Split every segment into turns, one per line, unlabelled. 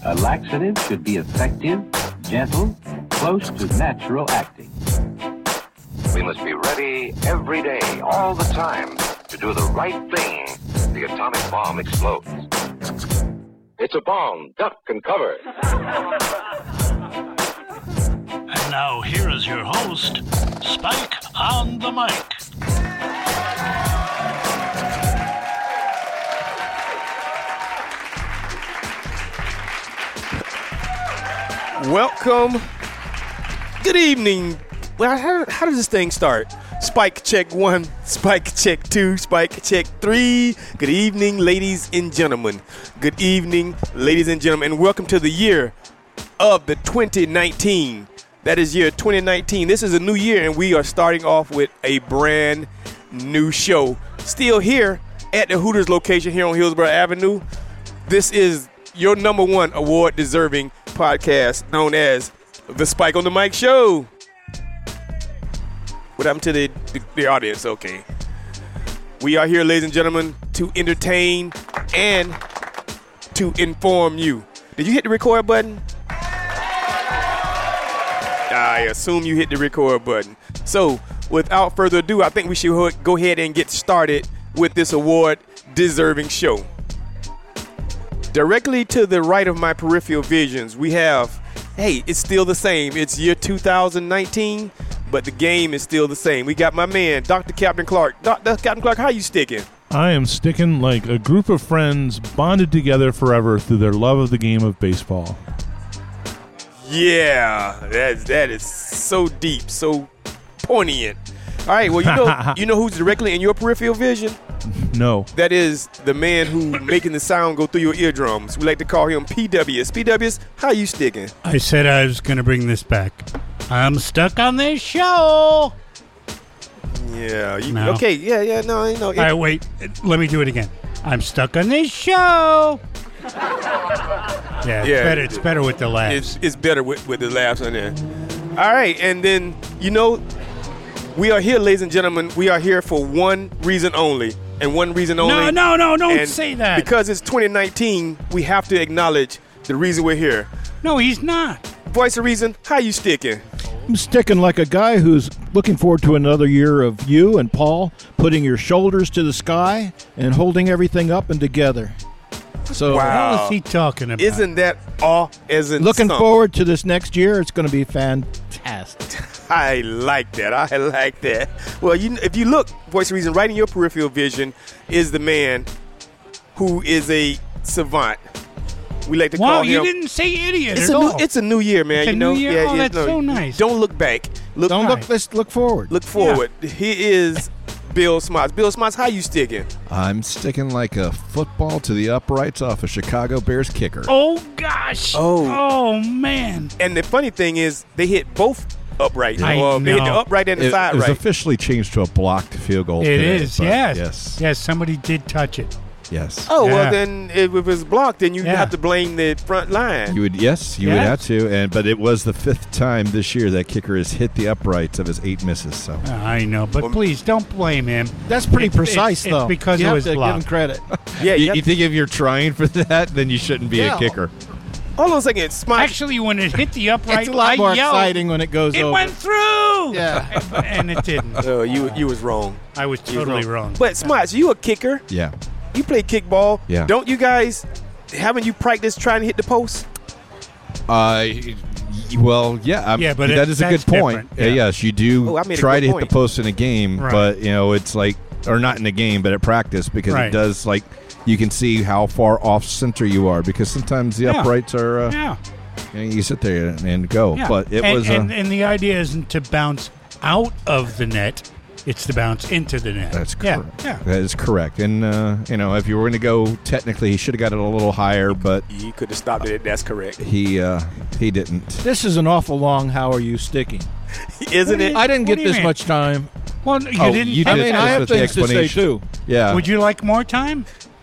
A laxative should be effective, gentle, close to natural acting.
We must be ready every day, all the time, to do the right thing if the atomic bomb explodes. It's a bomb. Duck and cover.
And now here is your host, Spike on the mic.
Welcome. Good evening. Well, how does this thing start? Spike check 1, spike check 2, spike check 3. Good evening, ladies and gentlemen. Good evening, ladies and gentlemen, and welcome to the year of the 2019. That is year 2019. This is a new year, and we are starting off with a brand new show. Still here at the Hooters location here on Hillsborough Avenue. This is your number one award-deserving podcast known as the Spike on the Mic Show. What happened to the audience? Okay. We are here, ladies and gentlemen, to entertain and to inform you. Did you hit the record button? I assume you hit the record button. So, without further ado, I think we should go ahead and get started with this award-deserving show. Directly to the right of my peripheral visions, we have, hey, it's still the same. It's year 2019, but the game is still the same. We got my man, Dr. Captain Clark. Dr. Captain Clark, how you sticking?
I am sticking like a group of friends bonded together forever through their love of the game of baseball.
Yeah, that is so deep, so poignant. All right, well, you know who's directly in your peripheral vision?
No.
That is the man who making the sound go through your eardrums. We like to call him PWS. PWS, how you sticking?
I said I was going to bring this back. I'm stuck on this show.
Yeah.
No.
Okay, yeah, no.
All right, wait. Let me do it again. I'm stuck on this show. It's better with the laughs.
It's better with the laughs on there. All right, and then, we are here, ladies and gentlemen. We are here for one reason only. And one reason only.
No, don't say that.
Because it's 2019, we have to acknowledge the reason we're here.
No, he's not.
Voice of reason, how you sticking?
I'm sticking like a guy who's looking forward to another year of you and Paul putting your shoulders to the sky and holding everything up and together. So,
wow.
What is he talking about?
Isn't that all as in
looking
something?
forward to this next year? It's going to be fantastic.
I like that. Well, if you look, Voice of Reason, right in your peripheral vision is the man who is a savant. We like to call him.
Wow, you didn't say idiot
it's
at all.
It's a new year, man.
It's a new year? Oh, that's so nice.
Don't look back.
Let's look forward.
Look forward.
Yeah.
He is Bill Smots. Bill Smots, how you sticking?
I'm sticking like a football to the uprights off a Chicago Bears kicker.
Oh, gosh. Oh, man.
And the funny thing is, they hit both upright.
I
They hit the
know.
upright and the side
It was
right.
officially changed to a blocked field goal.
It
today,
is,
but
yes. Yes, somebody did touch it.
Yes.
Oh,
Yeah.
well, then if it was blocked, then you
Yeah.
have to blame the front line.
You would have to, but it was the 5th time this year that kicker has hit the uprights of his 8 misses. So
I know, but please don't blame him.
That's pretty precise, though.
It's because
you
it
have
was
to
blocked.
give him credit.
Yeah,
you think if you're trying for that, then you shouldn't be a kicker.
Hold on a second. Smots.
Actually, when it hit the upright,
It's a lot more
I yelled,
exciting when it goes
It
over.
went through.
Yeah.
And it didn't.
Oh, you was wrong.
I was
You was
totally wrong.
But Smots, you a kicker.
Yeah.
You play kickball.
Yeah.
Don't you guys? Haven't you practiced trying to hit the post?
Well, yeah.
Yeah, but
that is a good
that's
point.
different. Yeah.
Yes, you do
Oh, I made a
try
good
to hit
point.
the post in a game,
Right.
but it's like, or not in a game, but at practice because
Right.
it does you can see how far off center you are because sometimes the
Yeah.
uprights are.
Yeah.
You sit there and go,
Yeah.
but it
and,
was.
and the idea isn't to bounce out of the net; it's to bounce into the net.
That's
Yeah.
correct.
Yeah.
That is correct. And if you were going to go technically, he should have got it a little higher, but
He could have stopped it. That's correct.
he didn't.
This is an awful long how are you sticking.
Isn't it?
I didn't
What
get
do you
this
mean?
much time.
Well, you
Oh,
didn't.
you
I
did.
mean,
Just
I have
with the
things to say,
explanation.
too.
Yeah.
Would you like more time?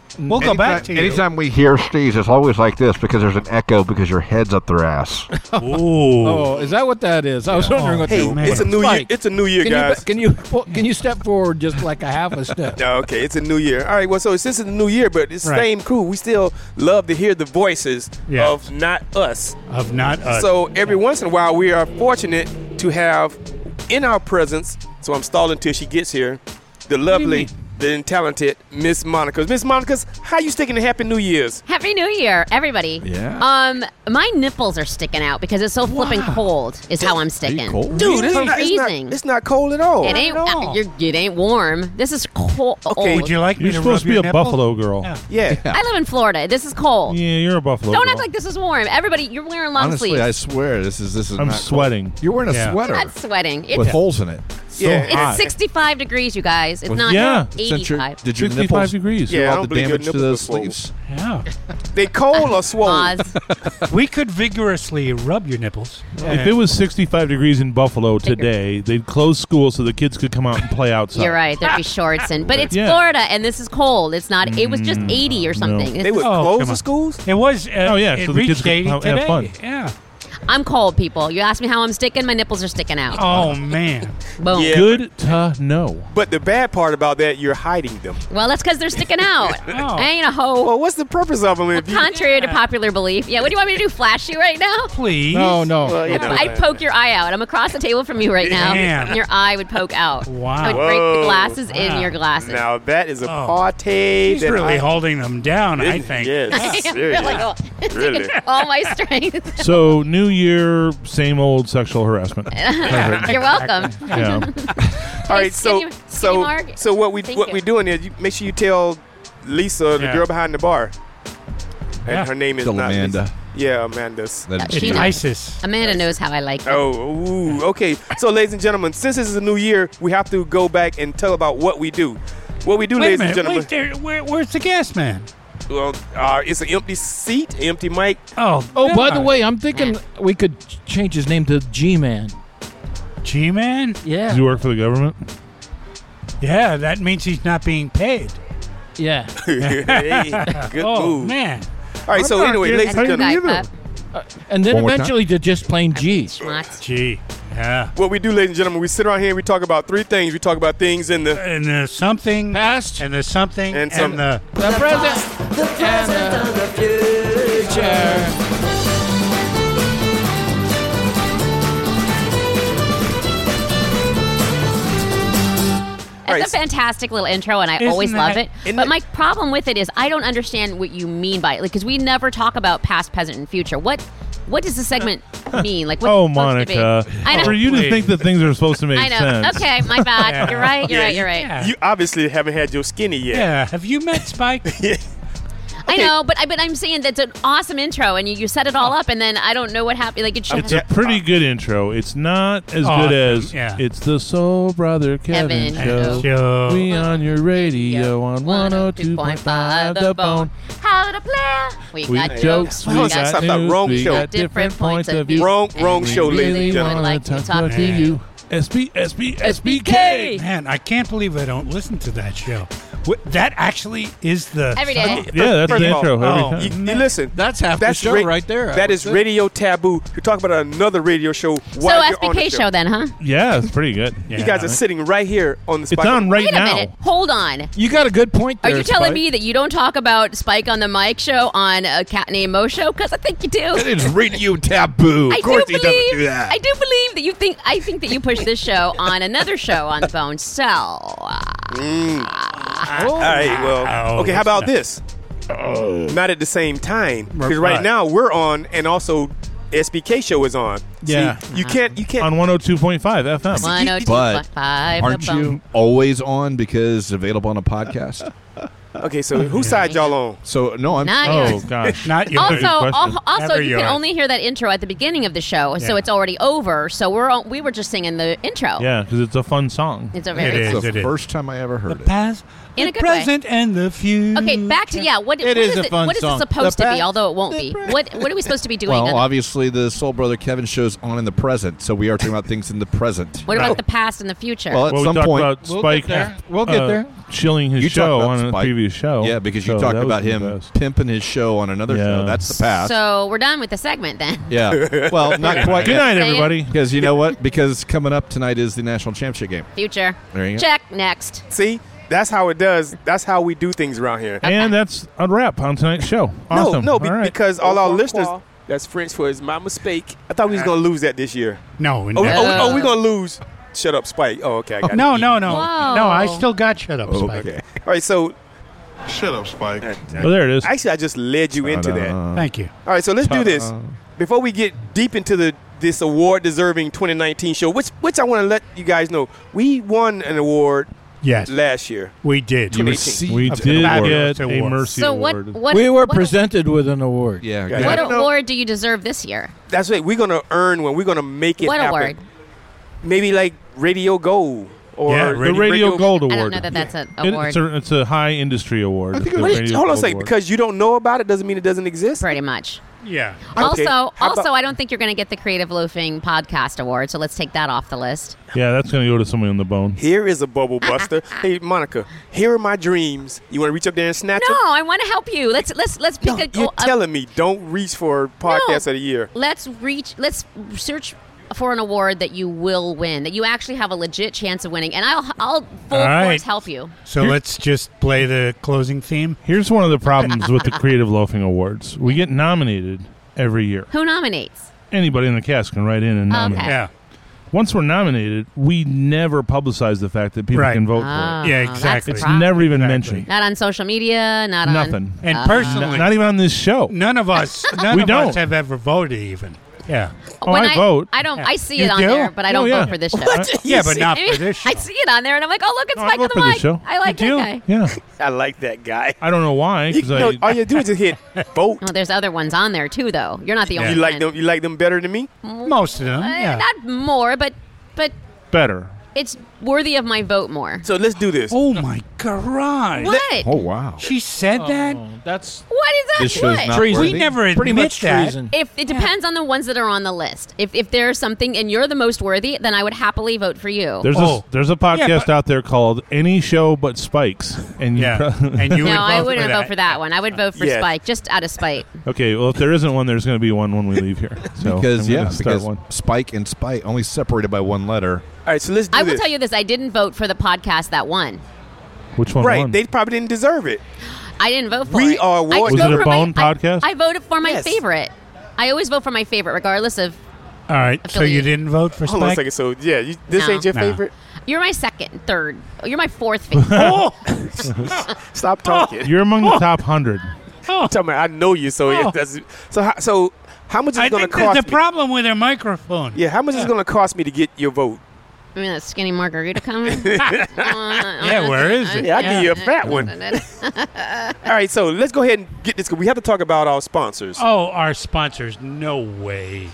We'll go back to you.
Anytime we hear Steez, it's always like this because there's an echo because your head's up their ass.
Ooh.
Oh, is that what that is? I was wondering what.
Hey, it's a new year. It's a new year, guys.
Can you step forward just like a half a step?
Okay, it's a new year. All right, well, so since it's a new year, but it's the same crew, we still love to hear the voices of not us.
Of not us.
So every once in a while, we are fortunate to have in our presence, so I'm stalling till she gets here, the lovely, the talented Miss Monica. Miss Monica, how you sticking to Happy New Year's?
Happy New Year, everybody.
Yeah.
My nipples are sticking out because it's so flipping cold is how I'm sticking.
Cold?
Dude,
it's
not cold at all.
It ain't it ain't warm. This is cold.
Okay,
would you like me
You're
to
supposed to
rub
be
your
a
nipple?
Buffalo girl.
Yeah.
I live in Florida. This is cold.
Yeah, you're a Buffalo
Don't
girl.
act like this is warm. Everybody, you're wearing long
Honestly,
sleeves.
I swear this is
I'm
not
sweating.
cold. You're wearing a sweater
I'm not sweating.
with
It's,
holes in it.
Yeah.
it's 65 degrees, you guys. It's not
Yeah.
Since your-
85.
Did your
65
nipples
degrees.
Yeah, I
all
don't
the
believe your
damage to
nipples
those
are swole.
sleeves?
Yeah.
They cold or swollen?
Oz.
We could vigorously rub your nipples.
If it was 65 degrees in Buffalo today, they'd close school so the kids could come out and play outside.
You're right. There'd be shorts but it's
Yeah.
Florida and this is cold. It's not. It was just 80 or something.
They would
Oh,
close
come
the
on.
schools?
It was.
Oh, yeah,
It
so the kids
reached
could
80
have
today.
fun.
Yeah.
I'm cold, people. You ask me how I'm sticking. My nipples are sticking out.
Oh man.
Boom.
Yeah.
Good to know.
But the bad part about that, you're hiding them.
Well, that's because they're sticking out.
Oh.
I ain't a hoe.
Well, what's the purpose of them? If you,
Contrary to popular belief. Yeah, what do you want me to do? Flash you right now?
Please.
No.
Well, you know,
I'd poke your eye out. I'm across the table from you right now.
Damn.
And your eye would poke out.
Wow.
I would break the
Whoa.
glasses in
Wow.
your glasses.
now that is a
Oh.
party.
He's
that
really
I,
holding them down, I think.
Yes.
Really, oh,
Really.
all my strength.
So, New Year, same old sexual harassment.
You're welcome.
Yeah.
All right,
Skinny- Skinny Mark.
so what we
Thank
what
you.
we doing is you make sure you tell Lisa, the
Yeah.
girl behind the bar, and
Yeah.
her name is
Tell
not
Amanda.
Lisa. Yeah, Amanda's.
That-
She
It's
knows.
ISIS.
Amanda knows how I like it.
Oh, ooh, okay. So, ladies and gentlemen, since this is a new year, we have to go back and tell about what we do. What we do,
Wait a
ladies
minute.
and gentlemen.
Wait there. Where's the gas man?
Well, it's an empty seat, empty mic.
Oh.
Oh, by the
God.
way, I'm thinking we could change his name to G-Man.
G-Man?
Yeah.
Does he work for the government?
Yeah, that means he's not being paid.
Yeah.
Hey, good
Oh,
move.
man.
All right, so anyway, ladies
That's
and
a
gentlemen,
guy, Pep.
And then
One more
eventually to just plain G.
Schmutz.
Gee. Yeah.
what we do, ladies and gentlemen, we sit around here and we talk about three things. We talk about things in the
And the something.
Past.
And the something.
And some-
the.
The present. And the future.
All right,
It's a fantastic little intro, and I
Isn't
always love
that-
it. But my problem with it is I don't understand what you mean by it, because we never talk about past, present, and future. What does the segment mean? Like, what's
Oh,
it supposed to be?
Monica.
I know.
For you to
Please.
think that things are supposed to make
I know.
sense.
Okay, my bad.
Yeah.
You're right. You're
Yeah,
right. You're right.
Yeah.
you obviously haven't had your skinny yet.
Yeah. Have you met Spike?
I know, but I'm saying that's an awesome intro, and you set it all up, and then I don't know what happened. Like, it should.
It's a pretty good intro. It's not as
Awesome,
good as
yeah.
It's the Soul Brother Kevin
Kevin
Show.
Show.
We on your radio on 102.5 The Bone.
How to play? We
We
got
jokes, we
Hold on,
got
stop, stop.
news,
Wrong
we
show.
got different points of view.
Wrong
We
show, ladies
really
and gentlemen.
wanna
Like to
talk
talk
to
to
you. SB.
SBK.
Man, I can't believe I don't listen to that show. That actually is the.
Every day.
Yeah, that's
First
the
of all,
intro every
oh,
time.
You listen.
That's half the show right there.
That is Radio Taboo. You're talking about another radio show
So
while you're on the
SBK show then, huh?
Yeah, it's pretty good.
You guys are sitting right here on the
It's
spot.
on right
Wait a
now.
minute. Hold on.
You got a good point
Are
there.
you telling
Spike.
me that you don't talk about Spike on the Mic show on a Cat Named Mo show? Because I think you do.
It's radio taboo. Of course he doesn't do that.
I do believe that you think. I think that you push this show on another show on the phone. So,
All right, well, okay, how about this? Not at the same time. Because right
Right.
now we're on, and also SBK show is on.
Yeah.
See, you can't.
On 102.5 FM.
102.5
Aren't
the phone.
you always on because available on a podcast?
Okay, so whose side y'all on?
So no, I'm.
Not
Oh,
yours.
gosh.
Not yours.
Good
Also,
question.
also, you can
yours.
only hear that intro at the beginning of the show, so
Yeah.
it's already over. So we were just singing the intro.
Yeah, because it's a fun song.
It's a
It
very
is.
It's the
It is.
first time I ever
The
heard it.
past,
In
the
a good way.
present, and the future.
Okay, back to what
It is a fun
what is
song.
it supposed
The
to be?
past,
Although it won't
the
be.
present.
What are we supposed to be doing?
Well,
on-
obviously the Soul Brother Kevin show's on in the present, so we are talking about things in the present.
what about the past and the future?
Well, at
Well, we
some
talked
point,
about
We'll
Spike
get there. We'll get there.
shilling his
You talked
show
about
on a
Spike.
previous previous show.
Yeah, because you
So
talked
that was
about
the
him
best.
pimping his show on another show. That's the past.
So we're done with the segment then.
Yeah. Well, not quite
Good
yet.
night, everybody.
Because you know what? Because coming up tonight is the national championship game.
Future.
There you go.
Check. Next.
See, that's how it does. That's how we do things around here.
And that's a wrap on tonight's show. Awesome.
No,
All right.
because all our listeners. That's French for his mama spake. I thought we was gonna lose that this year.
No,
Oh, we're gonna lose. Shut up, Spike. Oh, okay. I got
no,
it.
no, no.
Whoa.
No, I still got shut up, Spike.
Okay. All right. So
Shut up, Spike.
Oh, there it is.
actually, I just led you into that.
Thank you.
All right. So let's do this before we get deep into this award-deserving 2019 show, which I want to let you guys know we won an award
Yes,
last year.
we did.
You
We-
received
We
a
did
fabulous
get a
award.
Mercy
So
Award.
what?
We were
what,
presented with an award.
Yeah.
Yeah.
good.
What
I don't know.
award do you deserve this year?
That's right. We're gonna earn one. We're gonna make it
What
happen.
award?
Maybe like Radio Gold or
Yeah,
The Radio Gold Award.
I don't know that that's an award.
It's a high industry award.
I think
The
Wait,
Radio
hold on a
Gold
second.
Award.
Because you don't know about it doesn't mean it doesn't exist.
Pretty much.
Yeah.
Okay.
Also,
How about-
I don't think you're going to get the Creative Loafing Podcast Award, so let's take that off the list.
Yeah, that's going to go to somebody on the bone.
Here is a bubble buster. Hey, Monica, here are my dreams. You want to reach up there and snatch
No,
them?
I want to help you. Let's pick
No,
a.
you're telling me don't reach for podcast of the year.
Let's search for an award that you will win, that you actually have a legit chance of winning, and I'll full
All right.
force help you.
So let's just play the closing theme.
Here's one of the problems with the Creative Loafing Awards. We get nominated every year.
Who nominates?
Anybody in the cast can write in and nominate.
Okay.
Yeah.
Once we're nominated, we never publicize the fact that people
Right.
can vote
Oh,
for
Yeah,
that's
exactly.
the
it. It's
problem.
never even
Exactly.
mentioned.
Not on social media, not
Nothing.
And
on.
personally,
Not even on this show.
none of us
We don't.
have ever voted even. Yeah.
Oh,
When
I vote.
I don't. I see
You
it on
do?
there, but I don't
Oh, yeah.
vote for this show.
Yeah, but not
I mean,
for this show.
I see it on there, and I'm like, oh, look, it's
No, I
Mike on
vote
the
for this
mic.
show.
I like
You
that
do?
guy.
Yeah.
I like that guy.
I don't know why.
You,
Because
no, all you do is just hit vote.
Oh, there's other ones on there too, though. You're not the only
You like
one.
them? You like them better than me?
Most of them. Yeah.
Not more, but
better.
it's worthy of my vote more.
So let's do this.
Oh my God!
What?
Oh, wow.
She said that.
That's
What is that?
This show's
What?
not
treason.
We never
Pretty
admit
much
that.
treason.
If it depends on the ones that are on the list. If there's something and you're the most worthy, then I would happily vote for you.
There's a podcast
but-
out there called Any Show But Spikes, and you
Yeah. And you would
No, I
vote
wouldn't
for
vote for that one. I would vote for
Yeah.
Spike, just out of spite.
Okay, well, if there isn't one, there's going to be one when we leave here. So
Because
I'm gonna start
because
one.
Spike and Spite only separated by one letter.
All right, so let's do
I will
this.
tell you this: I didn't vote for the podcast that won.
Which one
Right,
won?
they probably didn't deserve it.
I didn't vote for
We
it.
are
I
award-
Was
vote
it a
for
Bone
my-
podcast?
I voted for my
Yes.
favorite. I always vote for my favorite, regardless of.
All right. So you
Affiliate.
didn't vote for
Hold on a
Spike?
second. So yeah, this
No.
ain't your
No.
favorite.
You're my second, third. You're my fourth favorite.
Oh, stop talking.
You're among the top 100.
Tell me, I know you. So yeah,
Oh.
that's, so how much is
I
it going to
think there's
cost
a
me?
problem with her microphone.
Yeah, how much is it going to cost me to get your vote?
I mean, that skinny margarita coming.
Yeah, where is it?
Yeah, I'll give you a fat one. All right, so let's go ahead and get this. We have to talk about our sponsors.
Oh, our sponsors. No way.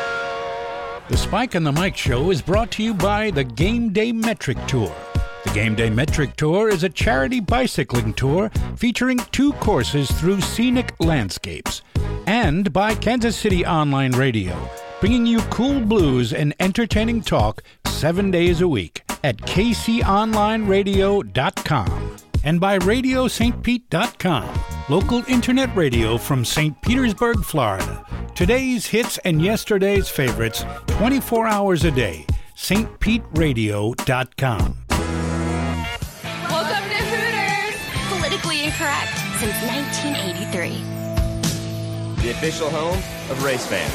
The Spike and the Mike Show is brought to you by the Game Day Metric Tour. The Game Day Metric Tour is a charity bicycling tour featuring 2 courses through scenic landscapes. And by Kansas City Online Radio, bringing you cool blues and entertaining talk 7 days a week at kconlineradio.com. And by RadioSt. local internet radio from St. Petersburg, Florida. Today's hits and yesterday's favorites 24 hours a day. stpeteradio.com.
Welcome to Hooters! Politically incorrect since 1983.
The official home of race fans.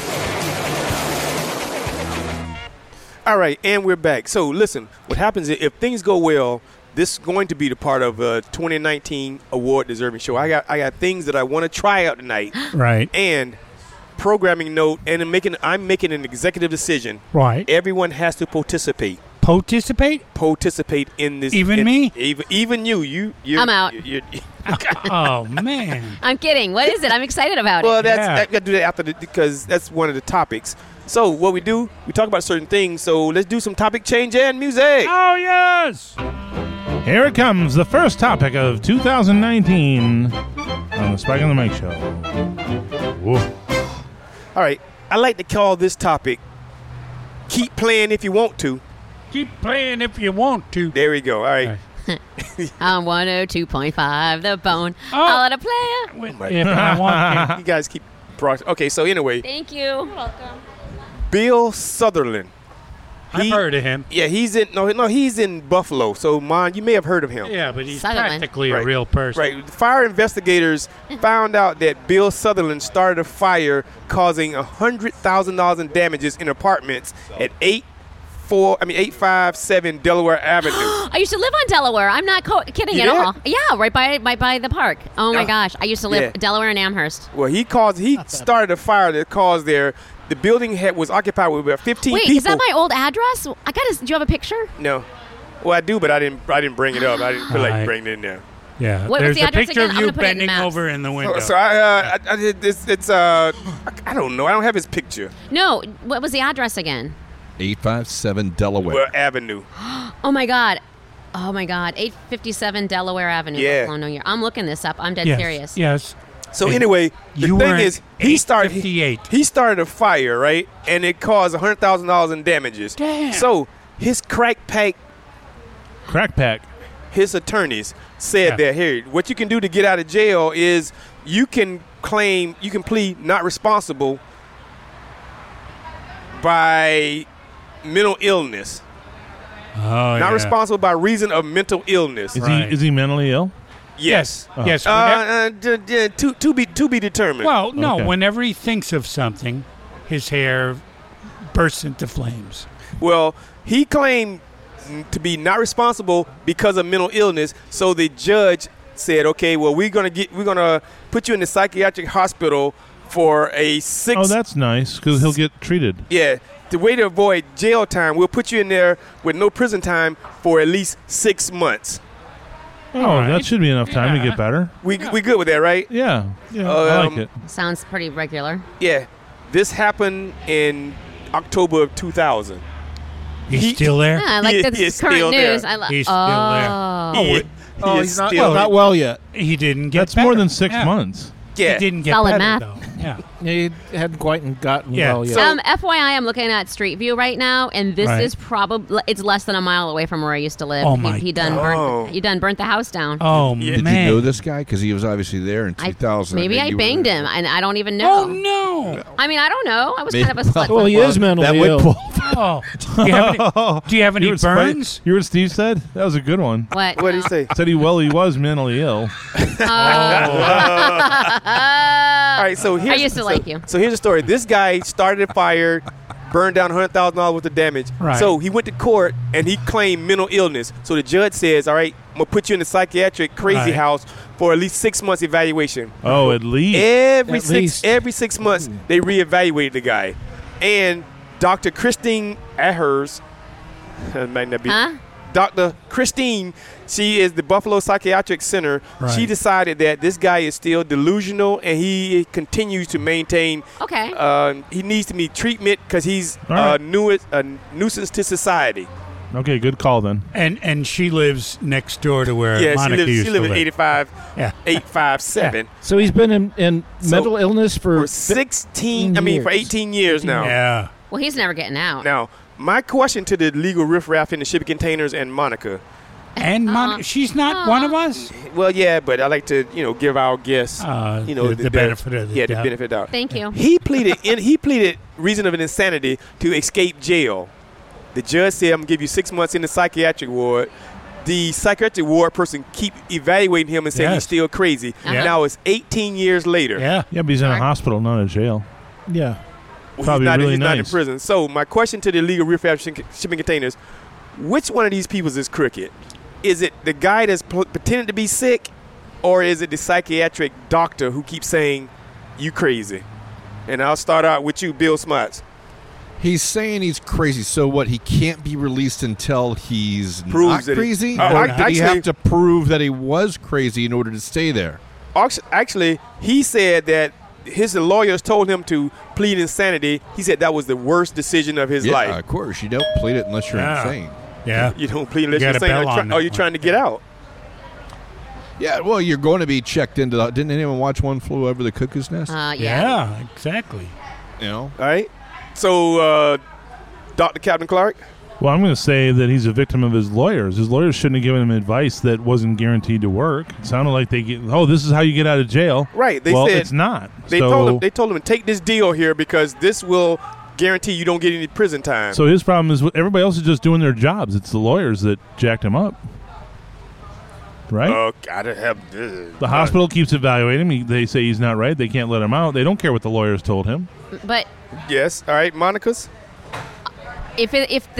All right, and we're back. So listen, what happens is if things go well, this is going to be the part of a 2019 award-deserving show. I got things that I want to try out tonight.
Right.
And programming note, and I'm making an executive decision.
Right.
Everyone has to participate.
Participate
in this.
Even me?
Even you.
I'm out.
Oh, man.
I'm kidding. What is it? I'm excited about
Well,
it.
I got to do that after because that's one of the topics. So what we do, we talk about certain things. So let's do some topic change and music.
Oh, yes.
Here it comes, the first topic of 2019 on the Spike and the Mike Show. Whoa.
All right, I like to call this topic "Keep Playing If You Want To."
Keep playing if you want to.
There we go. All right.
On 102.5, The Bone. All at a player.
If I want, you guys keep. Okay, so anyway.
Thank you. You're welcome.
Bill Sutherland.
I've heard of him.
Yeah, he's in Buffalo. So, you may have heard of him.
Yeah, but he's
Sutherland.
practically a real person.
Right. Fire investigators found out that Bill Sutherland started a fire causing $100,000 in damages in apartments at 857 Delaware Avenue.
I used to live on Delaware. I'm not kidding
You
at
did?
all. Yeah, right by the park. Oh my
Yeah.
gosh, I used to live
Yeah.
Delaware and Amherst.
Well, he started a fire that caused the building was occupied with about 15
Wait,
people.
is that my old address? Do you have a picture?
No. Well, I do, but I didn't bring it up. I didn't feel like
Right.
bringing it in there.
Yeah,
What's
there's
the
a
address
picture
again?
of
I'm
you
gonna put it in
bending
maps.
over in the window.
So I did this. I don't know. I don't have his picture.
No, what was the address again?
857 Delaware.
Well, Avenue.
Oh my God, 857 Delaware Avenue.
Yeah.
Buffalo, New York. I'm looking this up. I'm dead
Yes,
serious.
Yes.
So
And
anyway, the
you were
thing
in
is, he started
858.
He started a fire, right, and it caused $100,000 in damages.
Damn.
So his crack pack, his attorneys said that here, what you can do to get out of jail is you can plead not responsible by mental illness.
Oh,
Not responsible by reason of mental illness.
Is he mentally ill?
Yes.
Oh.
Yes.
To be determined.
Well, no.
Okay.
Whenever he thinks of something, his hair bursts into flames.
Well, he claimed to be not responsible because of mental illness. So the judge said, "Okay, well, we're gonna put you in the psychiatric hospital for a 6."
Oh, that's nice because he'll get treated.
Yeah. The way to avoid jail time, we'll put you in there with no prison time for at least 6 months.
Oh, that should be enough time to get better.
We good with that, right?
Yeah. I like it.
Sounds pretty regular.
Yeah. This happened in October of 2000.
He's still there?
Yeah, I like
He
this
is
current
still
news.
there.
I
He's still there.
He is
he's not,
still
not well yet.
He didn't get
That's
better.
more than 6
Yeah.
months.
Yeah.
He didn't get
Solid
better,
math.
though. Yeah.
He hadn't quite gotten
Yeah.
well yet.
So-
FYI, I'm looking at Street View right now, and this
Right.
is probably it's less than a mile away from where I used to live.
Oh, my
he done
God.
burnt the house down.
Oh,
Did
man.
you know this guy? Because he was obviously there in 2000.
Maybe I banged him, and I don't even know.
Oh, no.
I mean, I don't know. I was
Maybe-
kind of a slut.
well, he is mentally
That would
ill.
qualify.
Oh. Do you have any
You heard Spike-
burns?
You heard what Steve said? That was a good one.
What?
What did he say?
Said he was mentally ill.
All right, so here's
I used to like you.
So here's the story. This guy started a fire, burned down $100,000 worth of damage.
Right.
So he went to court and he claimed mental illness. So the judge says, "All right, I'm gonna put you in the psychiatric crazy
Right.
house for at least 6 months evaluation."
Oh, at least.
Every
At
six
least.
every 6 months they reevaluated the guy, and Dr. Christine Ahers, might not be
Huh?
Dr. Christine. She is the Buffalo Psychiatric Center.
Right.
She decided that this guy is still delusional, and he continues to maintain.
Okay.
He needs to need treatment because he's
All right.
a nuisance to society.
Okay, good call then.
And she lives next door to where
Yeah,
Monica
she
used
lives
to
in
live.
857
So he's been in mental illness for
16. I mean, for 18 years now.
Yeah.
Well, he's never getting out.
Now, my question to the legal riffraff in the shipping containers and Monica.
And she's not one of us?
Well, yeah, but I like to, give our guests,
the benefit of the
the
doubt.
benefit of the doubt.
Thank you.
He pleaded reason of an insanity to escape jail. The judge said, "I'm gonna give you 6 months in the psychiatric ward." The psychiatric ward person keep evaluating him and saying he's
Yes.
still crazy.
Yeah.
Now it's 18 years later.
Yeah.
Yeah, but he's in a hospital, not a jail.
yeah.
Well,
Probably really
he's not in
nice.
prison. So my question to the legal riffraff shipping containers: which one of these people is crooked? Is it the guy that's pretending to be sick, or is it the psychiatric doctor who keeps saying you crazy? And I'll start out with you, Bill Smuts.
He's saying he's crazy. So what? He can't be released until he's
Proves
not
that he-
crazy?
Oh,
Or did he
actually-
have to prove that he was crazy in order to stay there?
Actually, he said that his lawyers told him to plead insanity. He said that was the worst decision of his
Yeah,
life.
of course. You don't plead it unless you're
Yeah.
insane.
Yeah.
You don't plead unless
You
you're
got a
insane.
bell on that
You're
one.
trying to get out.
Yeah, well, you're going to be checked into the... Didn't anyone watch One Flew Over the Cuckoo's Nest?
Yeah.
Yeah, exactly.
You know?
All right. So, Dr. Captain Clark?
Well, I'm going to say that he's a victim of his lawyers. His lawyers shouldn't have given him advice that wasn't guaranteed to work. It sounded like this is how you get out of jail.
Right. They
said
said
it's not.
They told him to take this deal here because this will guarantee you don't get any prison time.
So his problem is everybody else is just doing their jobs. It's the lawyers that jacked him up. Right?
Gotta have this.
The hospital keeps evaluating him. They say he's not right. They can't let him out. They don't care what the lawyers told him.
But
yes, all right, Monica's.
If the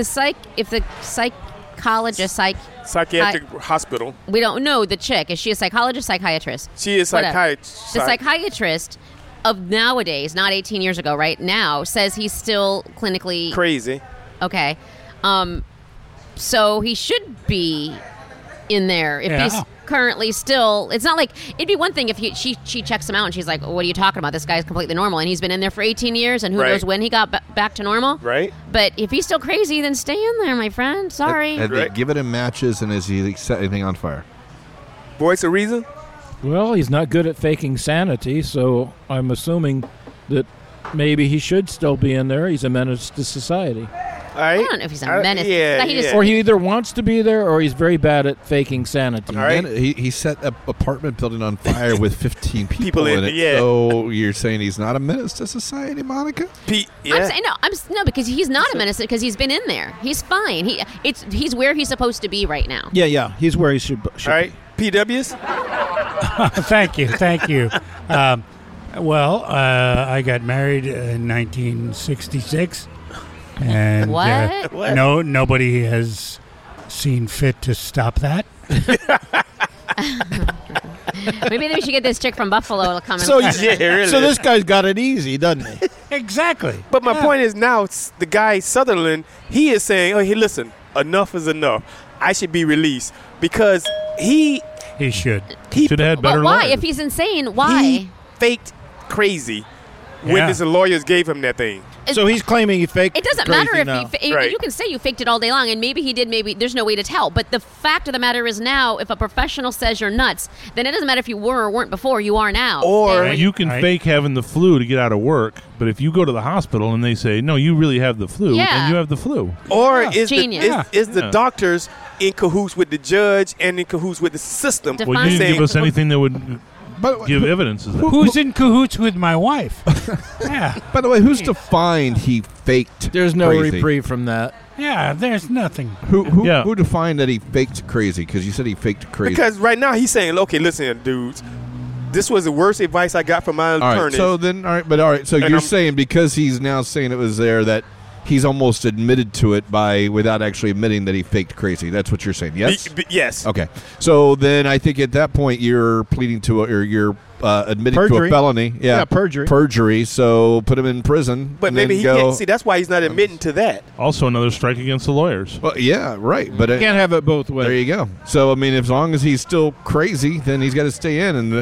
psychiatric hospital.
We don't know the chick. Is she a psychologist, psychiatrist?
She is psychiatrist.
The psychiatrist of nowadays, not 18 years ago, right now, says he's still clinically
crazy.
Okay, so he should be in there if he's currently still. It's not like it'd be one thing if she checks him out and she's like, what are you talking about? This guy's completely normal and he's been in there for 18 years and who knows when he got back to normal.
Right.
But if he's still crazy, then stay in there, my friend. Sorry.
And they given him matches, and has he set anything on fire?
Voice of reason?
Well, he's not good at faking sanity, so I'm assuming that maybe he should still be in there. He's a menace to society.
I don't know if he's a menace.
Or he either wants to be there or he's very bad at faking sanity.
All right. He set an apartment building on fire with 15 people in it.
Yeah.
So you're saying he's not a menace to society, Monica?
I'm saying no, because he's not a menace because he's been in there. He's fine. He's where he's supposed to be right now.
Yeah, he's where he should be.
All right, PWs.
Thank you. Well, I got married in 1966. And
what?
Nobody has seen fit to stop that.
Maybe we should get this chick from Buffalo to come.
So this guy's got it easy, doesn't he?
Exactly.
But my point is now, it's the guy Sutherland. He is saying, "Oh, hey, listen, enough is enough. I should be released because he
should
have had better.
But why?
lawyers.
If he's insane, why?
He faked crazy when his lawyers gave him that thing."
So he's claiming he faked.
It doesn't matter if you can say you faked it all day long, and maybe he did. Maybe there's no way to tell. But the fact of the matter is now, if a professional says you're nuts, then it doesn't matter if you were or weren't before. You are now.
Or you can fake having the flu to get out of work, but if you go to the hospital and they say, no, you really have the flu, then you have the flu.
Or is the doctors in cahoots with the judge and in cahoots with the system?
Well, you didn't give us anything that would give evidence of that.
Who's in cahoots with my wife? Yeah.
By the way, who's defined he faked?
There's no
crazy?
reprieve from that.
Yeah, there's nothing.
Who defined that he faked crazy? Because you said he faked crazy.
Because right now he's saying, okay, listen, dudes, this was the worst advice I got from my attorney.
So you're saying because he's now saying it was there that he's almost admitted to it without actually admitting that he faked crazy. That's what you're saying, yes?
Yes.
Okay. So then I think at that point you're pleading to or you're admitting
perjury.
to a felony. Yeah,
perjury.
Perjury. So put him in prison.
But maybe he can't. See, that's why he's not admitting to that.
Also another strike against the lawyers.
Well, yeah, right. But
you can't have it both ways.
There you go. So I mean, as long as he's still crazy, then he's got to stay in. And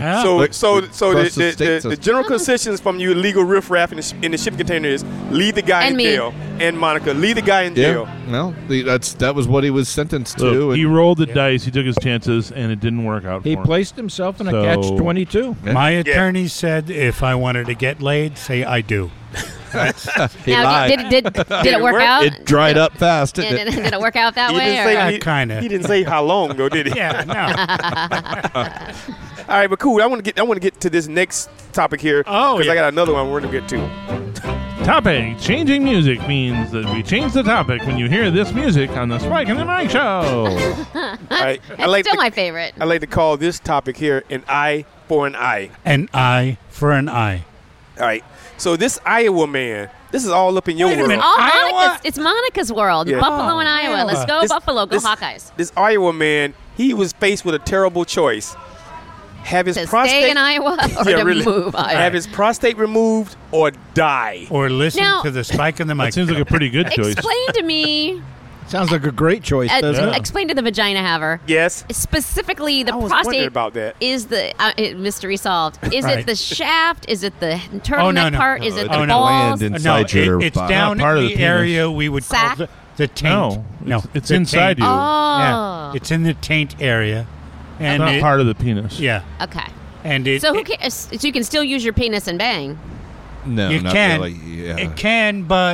the general concessions from you illegal riffraff in the shipping container is leave the guy in jail. And Monica, leave the guy in jail.
Well, that was what he was sentenced to.
He rolled the dice. He took his chances, and it didn't work out.
He
for him.
placed himself in a catch-22.
My attorney said if I wanted to get laid, say I do.
He
now,
lied.
did it work out?
It dried up fast.
Did it work out that way?
Kind of.
He didn't say how long ago, did he?
Yeah, no.
All right, but cool. I want to get to this next topic here.
Oh,
because I got another one we're going to get to.
Topic. Changing music means that we change the topic when you hear this music on the Spike and the Mike Show.
All right.
It's still my favorite.
I like to call this topic here an eye for an eye.
An eye for an eye.
All right. So this Iowa man, this is all up in your world.
It's Monica's world.
Yeah.
Buffalo and Iowa. Let's go Buffalo. Go Hawkeyes.
This Iowa man, he was faced with a terrible choice. Have his prostate
stay in Iowa or to move Iowa.
Have his prostate removed or die.
Or listen to the Spike and the Mike.
That seems like a pretty good choice.
Explain to me.
Sounds like a great choice, doesn't it?
Explain to the vagina haver.
Yes.
Specifically, the
I was
prostate
wondering about that.
is the mystery solved. Is
Right.
it the shaft? Is it the turtleneck part? Is it the
it's
balls?
land inside your
it's
body.
down
Part
in
of
the
the
area we would
Sack?
call the taint.
No, it's
the
inside
taint.
you.
Oh.
Yeah, it's in the taint area. And
Not part of the penis.
Yeah.
Okay.
And it,
So who can, so you can still use your penis and bang.
No,
you
not
can.
really. Yeah.
It can, but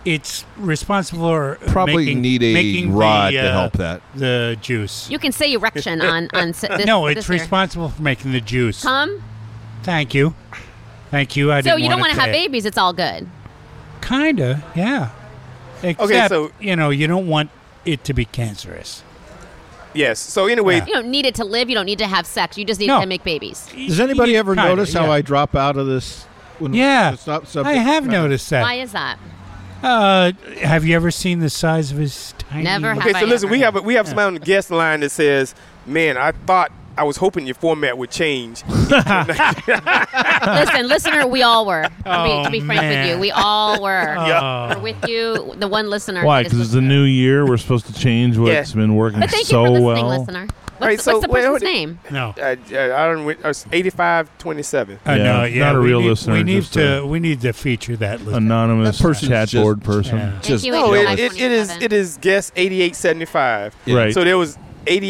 it's responsible for
Probably need a
making
rod
the,
to help that.
The juice.
You can say erection on this.
No, it's
this here.
responsible for making the juice.
Come.
Thank you. Thank you. I
So
didn't
you don't
want
want to have babies. It's all good.
Kinda, yeah. Except,
Okay, so-
you don't want it to be cancerous.
Yes. So anyway,
You don't need it to live. You don't need to have sex. You just need
No.
to make babies.
Does anybody ever
Kinda,
notice how
yeah.
I drop out of this? When
Yeah,
it's not
I
subject?
have noticed that.
Why is that?
Have you ever seen the size of his tiny?
Never have.
okay. So
I
listen,
ever?
we have somebody on the guest line that says, "Man, I was hoping your format would change."
Listen, listener, we all were. To be frank with
man.
you, we all were.
Yeah.
We're with you. The one listener.
Why?
that is
Because it's the
listener.
new year. We're supposed to change what's been working
But thank
so
you for listening,
well.
listener. What's,
All right, so
what's the
wait,
person's
hold it.
name?
No.
I don't. It's 8527.
Yeah,
no,
it's not a
we
real
need,
listener,
We need
just
we need to feature that listener.
Anonymous
That person's
chat
just-
board person.
Yeah.
Just
Thank you,
No,
jealous.
it is guest 8875.
Right.
So there was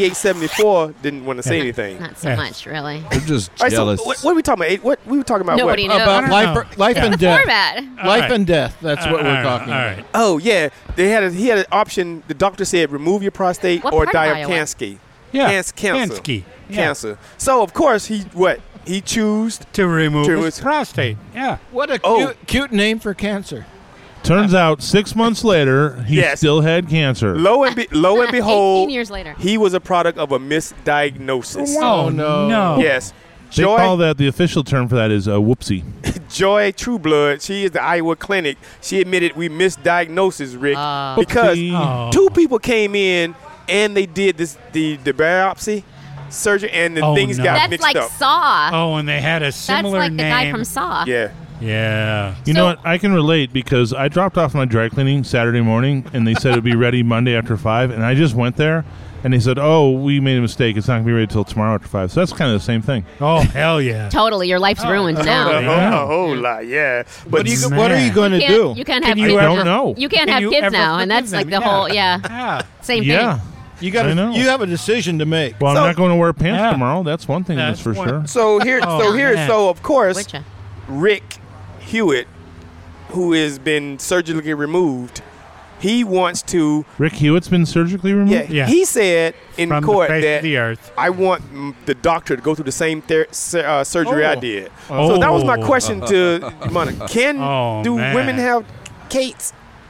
8874 didn't want to say anything.
Not so
Yeah.
much, really.
They're just
All right, so
jealous.
what are we talking about? What we were talking about?
Nobody
what?
knows.
About
I
life,
don't know.
life
Yeah.
and death.
Format.
Life
right.
and death. That's what we're
All right,
talking
all
about.
right.
Oh yeah, he had an option. The doctor said remove your prostate
What
or
part
die
of
of
Iowa?
cancer.
Yeah.
Cancer.
Kansky. Yeah.
Cancer. So of course he chose.
To remove
To
his
his-
prostate. Yeah.
What a
Oh.
cute name for cancer.
Turns out 6 months later, he
Yes.
still had cancer.
Lo and
18
behold,
years later.
he was a product of a misdiagnosis.
Oh, no.
Yes.
They call that, the official term for that is a whoopsie.
Joy Trueblood, she is the Iowa Clinic. She admitted we misdiagnosed Rick because
Whoopsie.
two people came in and they did the biopsy surgery and the things
no.
got
That's
mixed
like
up.
Saw.
Oh, and they had a
That's
similar
like the
name.
guy from Saw.
Yeah.
Yeah.
You know what? I can relate because I dropped off my dry cleaning Saturday morning, and they said it would be ready Monday after 5, and I just went there, and they said, "Oh, we made a mistake. It's not going to be ready till tomorrow after 5." So that's kind of the same thing.
Oh, hell yeah.
Totally, your life's ruined now.
A whole lot, yeah. But
What are you going to do?
You can't have
you
kids.
ever-
don't know.
You can't
Can
have
you
kids
ever
now, and
forgive
that's like
them?
the whole
Yeah.
same
Yeah.
thing.
You got
I know.
You have a decision to make.
Well,
So-
I'm not going to wear pants
Yeah.
tomorrow. That's one thing that's for
one-
sure.
so here,
man.
so of course,
Witcha.
Rick Hewitt, who has been surgically removed, he wants to.
Rick Hewitt's been surgically removed?
Yeah.
He said in
From
court
the face
that
of the earth.
I want the doctor to go through the same surgery I
Oh.
did. So that was my
Oh.
question to Monica. Can
Oh, man.
women have Kate's